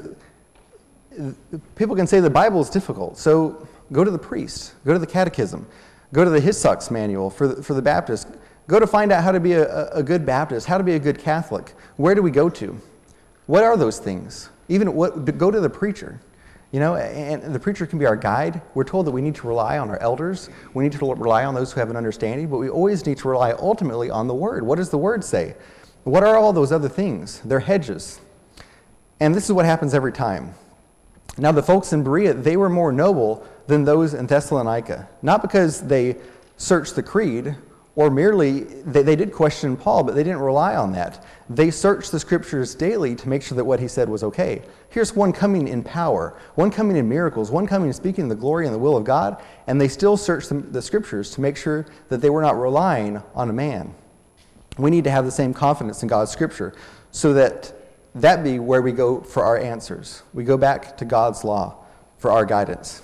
people can say the Bible is difficult. So go to the priest, go to the catechism, go to the Hissox manual for the, for the Baptist. Go to find out how to be a, a good Baptist, how to be a good Catholic. Where do we go to? What are those things? Even what, go to the preacher. You know, and the preacher can be our guide. We're told that we need to rely on our elders. We need to rely on those who have an understanding, but we always need to rely ultimately on the Word. What does the Word say? What are all those other things? They're hedges. And this is what happens every time. Now, the folks in Berea, they were more noble than those in Thessalonica. Not because they searched the creed, or merely, they, they did question Paul, but they didn't rely on that. They searched the Scriptures daily to make sure that what he said was okay. Here's one coming in power, one coming in miracles, one coming speaking the glory and the will of God, and they still searched the, the Scriptures to make sure that they were not relying on a man. We need to have the same confidence in God's Scripture so that that be where we go for our answers. We go back to God's law for our guidance.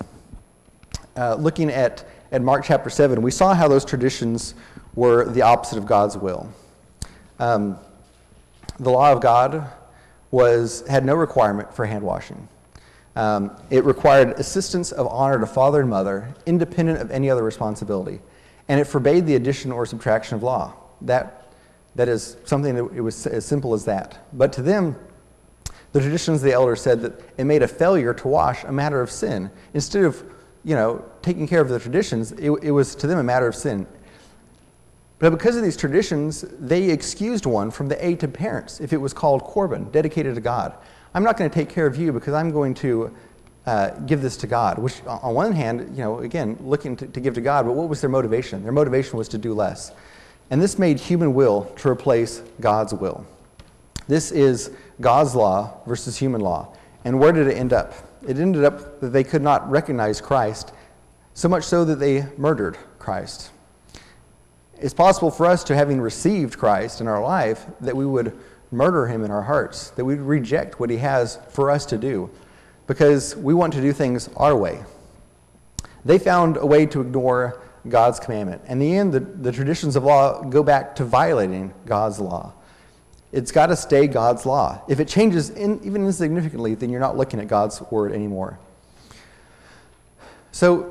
Uh, looking at, at Mark chapter seven, we saw how those traditions were the opposite of God's will. Um, the law of God was had no requirement for hand washing. Um, it required assistance of honor to father and mother, independent of any other responsibility. And it forbade the addition or subtraction of law. That, that is something that it was as simple as that. But to them, the traditions of the elders said that it made a failure to wash a matter of sin. Instead of, you know, taking care of the traditions, it, it was to them a matter of sin. But because of these traditions, they excused one from the aid to parents if it was called Corban, dedicated to God. I'm not going to take care of you because I'm going to uh, give this to God, which on one hand, you know, again, looking to, to give to God, but what was their motivation? Their motivation was to do less. And this made human will to replace God's will. This is God's law versus human law. And where did it end up? It ended up that they could not recognize Christ, so much so that they murdered Christ. It's possible for us to, having received Christ in our life, that we would murder him in our hearts, that we would reject what he has for us to do, because we want to do things our way. They found a way to ignore God's commandment. And in the end, the, the traditions of law go back to violating God's law. It's got to stay God's law. If it changes in, even insignificantly, then you're not looking at God's word anymore. So,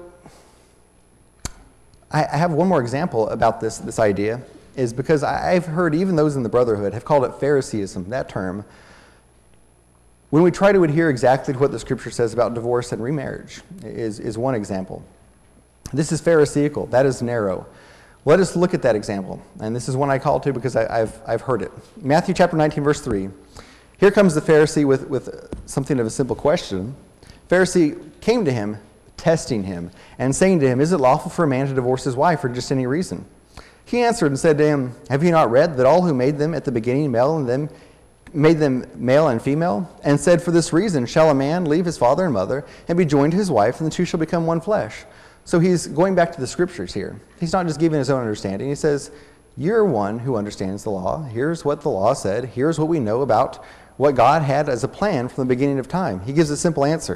I have one more example about this, this idea, is because I've heard even those in the Brotherhood have called it Phariseeism, that term, when we try to adhere exactly to what the Scripture says about divorce and remarriage, is, is one example. This is Pharisaical, that is narrow. Let us look at that example, and this is one I call to because I, I've, I've heard it. Matthew chapter nineteen, verse three. Here comes the Pharisee with, with something of a simple question. Pharisee came to him, testing him, and saying to him, "Is it lawful for a man to divorce his wife for just any reason?" He answered and said to him, "Have you not read that all who made them at the beginning male and them made them male and female, and said, for this reason shall a man leave his father and mother and be joined to his wife, and the two shall become one flesh." So he's going back to the Scriptures here. He's not just giving his own understanding. He says, you're one who understands the law. Here's what the law said. Here's what we know about what God had as a plan from the beginning of time. He gives a simple answer.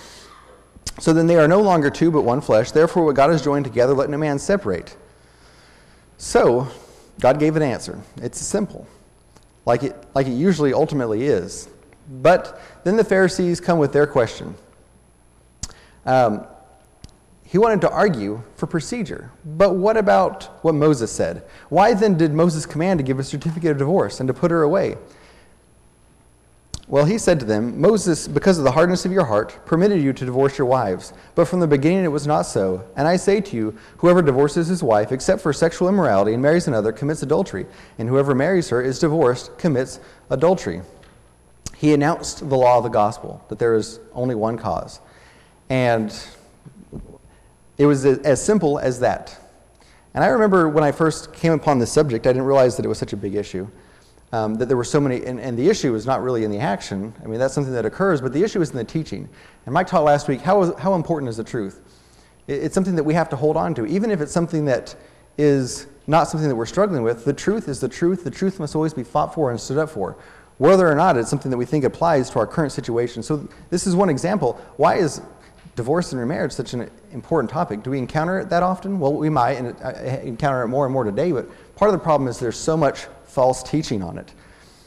So then they are no longer two but one flesh. Therefore what God has joined together, let no man separate. So God gave an answer. It's simple, like it, like it usually ultimately is. But then the Pharisees come with their question. Um, he wanted to argue for procedure. But what about what Moses said? Why then did Moses command to give a certificate of divorce and to put her away? Well, he said to them, Moses, because of the hardness of your heart, permitted you to divorce your wives. But from the beginning it was not so. And I say to you, whoever divorces his wife, except for sexual immorality, and marries another, commits adultery. And whoever marries her is divorced, commits adultery. He announced the law of the gospel, that there is only one cause. And it was as simple as that. And I remember when I first came upon this subject, I didn't realize that it was such a big issue. Um, that there were so many, and, and the issue is not really in the action. I mean, that's something that occurs, but the issue is in the teaching. And Mike taught last week, how, is, how important is the truth? It, it's something that we have to hold on to. Even if it's something that is not something that we're struggling with, the truth is the truth. The truth must always be fought for and stood up for, whether or not it's something that we think applies to our current situation. So this is one example. Why is divorce and remarriage such an important topic? Do we encounter it that often? Well, we might, and I encounter it more and more today, but part of the problem is there's so much false teaching on it.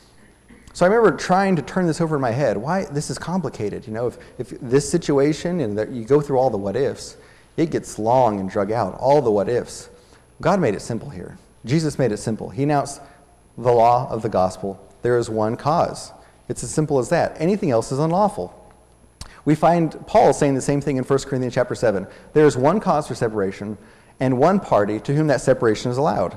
So I remember trying to turn this over in my head. Why? This is complicated. You know, if, if this situation, and that you go through all the what ifs, it gets long and drug out, all the what ifs. God made it simple here. Jesus made it simple. He announced the law of the gospel. There is one cause. It's as simple as that. Anything else is unlawful. We find Paul saying the same thing in First Corinthians chapter seven. There is one cause for separation and one party to whom that separation is allowed.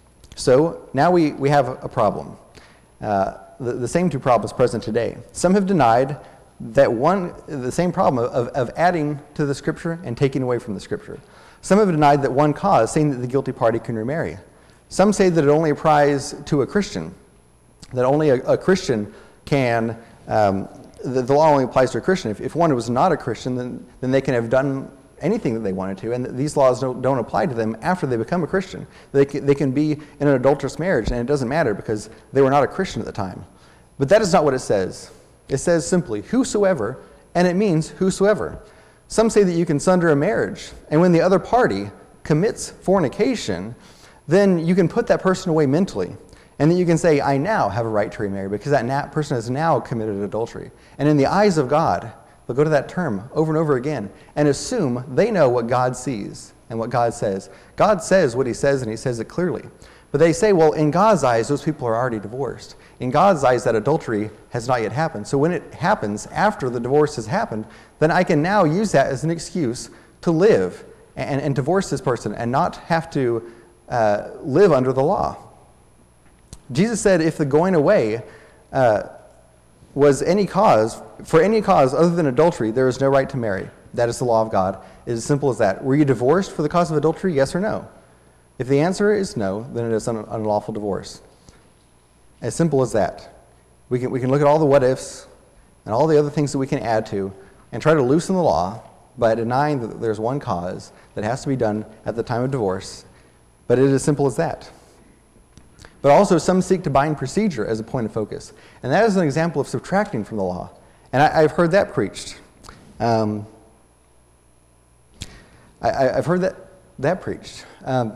So now we, we have a problem. Uh, the, the same two problems present today. Some have denied that one, the same problem of, of adding to the Scripture and taking away from the Scripture. Some have denied that one cause, saying that the guilty party can remarry. Some say that it only applies to a Christian, that only a, a Christian can, um, the, the law only applies to a Christian. If, if one was not a Christian, then, then they can have done anything that they wanted to, and these laws don't, don't apply to them after they become a Christian. They can, they can be in an adulterous marriage, and it doesn't matter because they were not a Christian at the time. But that is not what it says. It says simply, whosoever, and it means whosoever. Some say that you can sunder a marriage, and when the other party commits fornication, then you can put that person away mentally, and then you can say, I now have a right to remarry, because that na- person has now committed adultery. And in the eyes of God, they'll go to that term over and over again and assume they know what God sees and what God says. God says what he says, and he says it clearly. But they say, well, in God's eyes, those people are already divorced. In God's eyes, that adultery has not yet happened. So when it happens after the divorce has happened, then I can now use that as an excuse to live and, and divorce this person and not have to uh, live under the law. Jesus said if the going away uh, was any cause, for any cause other than adultery, there is no right to marry. That is the law of God. It is as simple as that. Were you divorced for the cause of adultery, yes or no? If the answer is no, then it is an unlawful divorce. As simple as that. We can, we can look at all the what ifs and all the other things that we can add to and try to loosen the law by denying that there's one cause that has to be done at the time of divorce. But it is as simple as that. But also some seek to bind procedure as a point of focus. And that is an example of subtracting from the law. And I, I've heard that preached. Um, I, I've heard that, that preached. Um,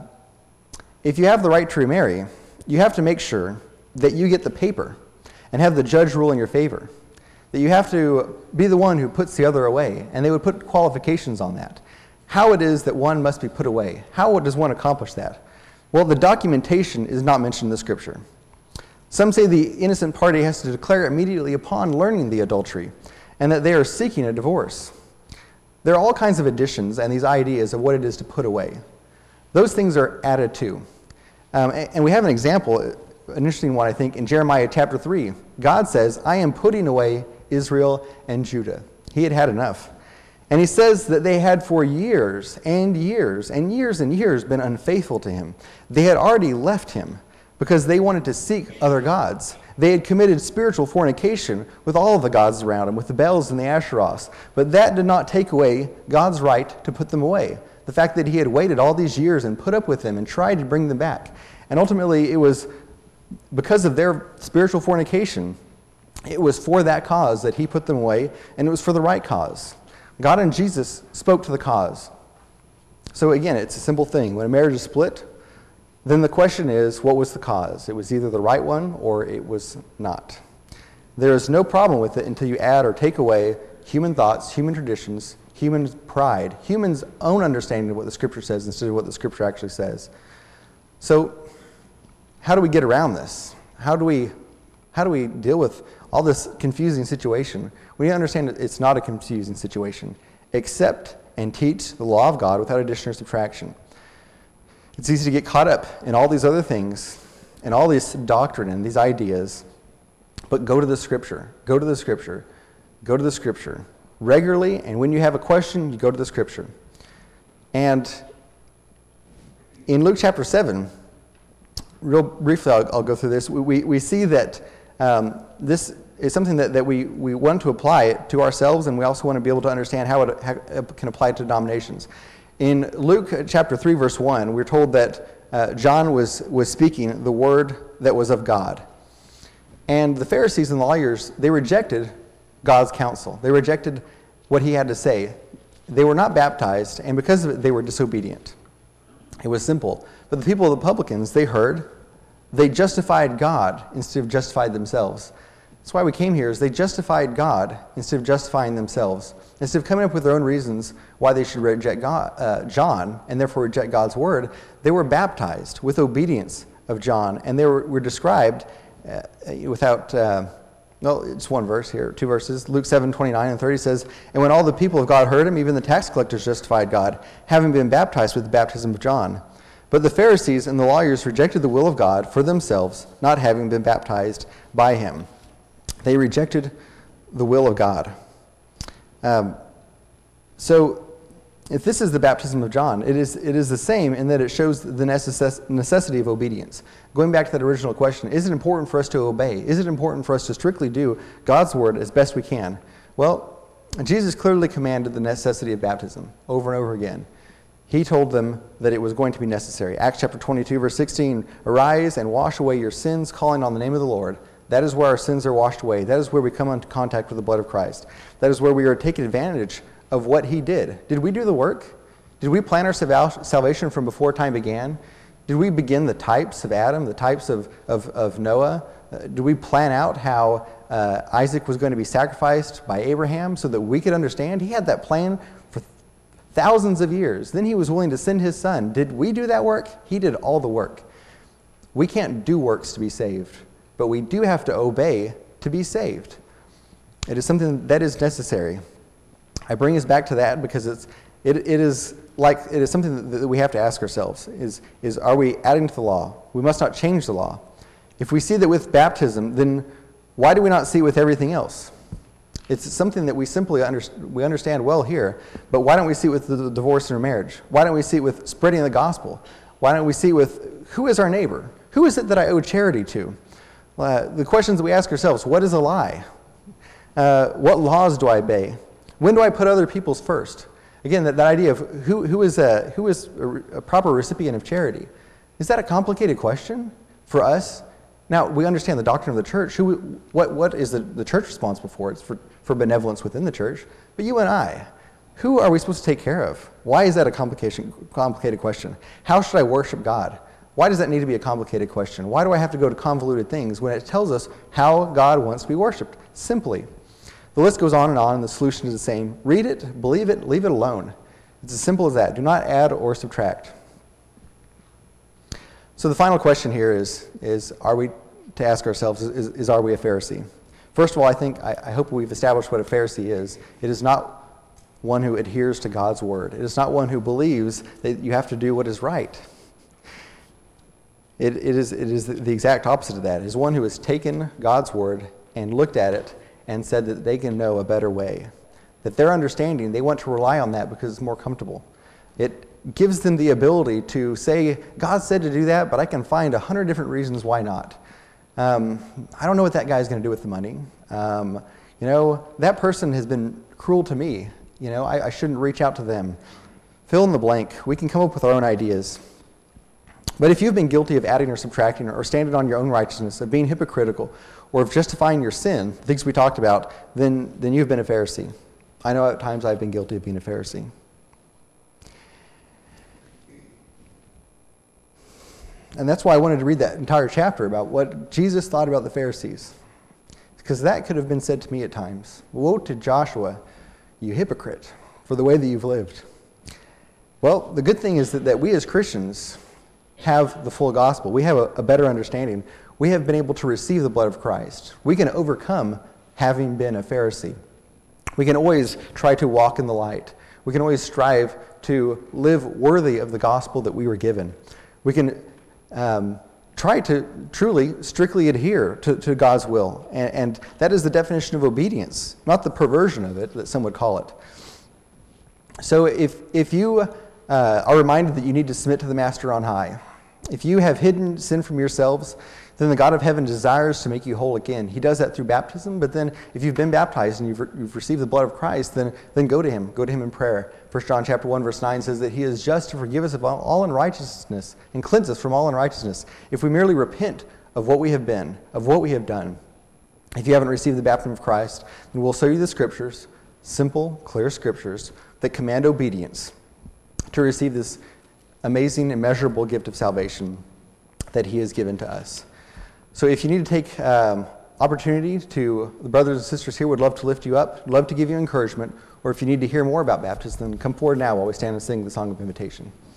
if you have the right to remarry, you have to make sure that you get the paper and have the judge rule in your favor. That you have to be the one who puts the other away. And they would put qualifications on that. How it is that one must be put away. How does one accomplish that? Well, the documentation is not mentioned in the Scripture. Some say the innocent party has to declare immediately upon learning the adultery, and that they are seeking a divorce. There are all kinds of additions and these ideas of what it is to put away. Those things are added to. Um, and, and we have an example, an interesting one, I think, in Jeremiah chapter three. God says, I am putting away Israel and Judah. He had had enough. And he says that they had for years and years and years and years been unfaithful to him. They had already left him because they wanted to seek other gods. They had committed spiritual fornication with all of the gods around them, with the Baals and the Asheroths. But that did not take away God's right to put them away. The fact that he had waited all these years and put up with them and tried to bring them back. And ultimately it was because of their spiritual fornication, it was for that cause that he put them away, and it was for the right cause. God and Jesus spoke to the cause. So again, it's a simple thing. When a marriage is split, then the question is, what was the cause? It was either the right one or it was not. There is no problem with it until you add or take away human thoughts, human traditions, human pride, human's own understanding of what the Scripture says instead of what the Scripture actually says. So how do we get around this? How do we, how do we deal with all this confusing situation? We understand that it's not a confusing situation. Accept and teach the law of God without addition or subtraction. It's easy to get caught up in all these other things and all this doctrine and these ideas, but go to the Scripture. Go to the Scripture. Go to the Scripture. Regularly, and when you have a question, you go to the Scripture. And in Luke chapter seven, real briefly, I'll, I'll go through this. We, we, we see that um, this is something that, that we, we want to apply to ourselves, and we also want to be able to understand how it, how it can apply to denominations. In Luke chapter three, verse one, we're told that uh, John was, was speaking the word that was of God. And the Pharisees and the lawyers, they rejected God's counsel. They rejected what he had to say. They were not baptized, and because of it, they were disobedient. It was simple. But the people of the publicans, they heard, they justified God instead of justified themselves. That's why we came here, is they justified God instead of justifying themselves. Instead of coming up with their own reasons why they should reject God, uh, John and therefore reject God's word, they were baptized with obedience of John, and they were, were described uh, without... Uh, No, it's one verse here, two verses. Luke seven, twenty-nine and thirty says, "And when all the people of God heard him, even the tax collectors justified God, having been baptized with the baptism of John. But the Pharisees and the lawyers rejected the will of God for themselves, not having been baptized by him." They rejected the will of God. Um, so, if this is the baptism of John, it is it is the same in that it shows the necess- necessity of obedience. Going back to that original question, is it important for us to obey? Is it important for us to strictly do God's word as best we can? Well, Jesus clearly commanded the necessity of baptism over and over again. He told them that it was going to be necessary. Acts chapter twenty-two, verse sixteen, "Arise and wash away your sins, calling on the name of the Lord." That is where our sins are washed away. That is where we come into contact with the blood of Christ. That is where we are taking advantage of what he did. Did we do the work? Did we plan our salvation from before time began? Did we begin the types of Adam, the types of, of, of Noah? Uh, did we plan out how uh, Isaac was going to be sacrificed by Abraham so that we could understand? He had that plan for thousands of years. Then he was willing to send his son. Did we do that work? He did all the work. We can't do works to be saved, but we do have to obey to be saved. It is something that is necessary. I bring us back to that because it's it, it is like it is something that, that we have to ask ourselves: is is are we adding to the law? We must not change the law. If we see that with baptism, then why do we not see it with everything else? It's something that we simply under, we understand well here, but why don't we see it with the, the divorce and marriage? Why don't we see it with spreading the gospel? Why don't we see it with who is our neighbor? Who is it that I owe charity to? Uh, the questions that we ask ourselves: what is a lie? Uh, what laws do I obey? When do I put other people's first? Again, that, that idea of who, who is, a, who is a, a proper recipient of charity. Is that a complicated question for us? Now, we understand the doctrine of the church. Who, what, what is the, the church responsible for? It's for, for benevolence within the church. But you and I, who are we supposed to take care of? Why is that a complication, complicated question? How should I worship God? Why does that need to be a complicated question? Why do I have to go to convoluted things when it tells us how God wants to be worshipped? Simply. The list goes on and on, and the solution is the same. Read it, believe it, leave it alone. It's as simple as that. Do not add or subtract. So the final question here is, is are we to ask ourselves, is, is are we a Pharisee? First of all, I think, I, I hope we've established what a Pharisee is. It is not one who adheres to God's word. It is not one who believes that you have to do what is right. It, it is, it is the exact opposite of that. It is one who has taken God's word and looked at it and said that they can know a better way. That their understanding, they want to rely on that because it's more comfortable. It gives them the ability to say, God said to do that, but I can find a hundred different reasons why not. Um, I don't know what that guy's going to do with the money. Um, you know, that person has been cruel to me. You know, I, I shouldn't reach out to them. Fill in the blank. We can come up with our own ideas. But if you've been guilty of adding or subtracting or standing on your own righteousness, of being hypocritical, or of justifying your sin, things we talked about, then, then you've been a Pharisee. I know at times I've been guilty of being a Pharisee. And that's why I wanted to read that entire chapter about what Jesus thought about the Pharisees. Because that could have been said to me at times. Woe to Joshua, you hypocrite, for the way that you've lived. Well, the good thing is that, that we as Christians have the full gospel. We have a, a better understanding. We have been able to receive the blood of Christ. We can overcome having been a Pharisee. We can always try to walk in the light. We can always strive to live worthy of the gospel that we were given. We can um, try to truly, strictly adhere to, to God's will. And, and that is the definition of obedience, not the perversion of it that some would call it. So if, if you uh, are reminded that you need to submit to the Master on high, if you have hidden sin from yourselves, then the God of heaven desires to make you whole again. He does that through baptism, but then if you've been baptized and you've, re- you've received the blood of Christ, then, then go to him. Go to him in prayer. First John chapter one, verse nine says that he is just to forgive us of all, all unrighteousness and cleanse us from all unrighteousness if we merely repent of what we have been, of what we have done. If you haven't received the baptism of Christ, then we'll show you the scriptures simple, clear scriptures that command obedience to receive this amazing, immeasurable gift of salvation that he has given to us. So if you need to take um, opportunity to, the brothers and sisters here would love to lift you up, love to give you encouragement, or if you need to hear more about baptism, then come forward now while we stand and sing the song of invitation.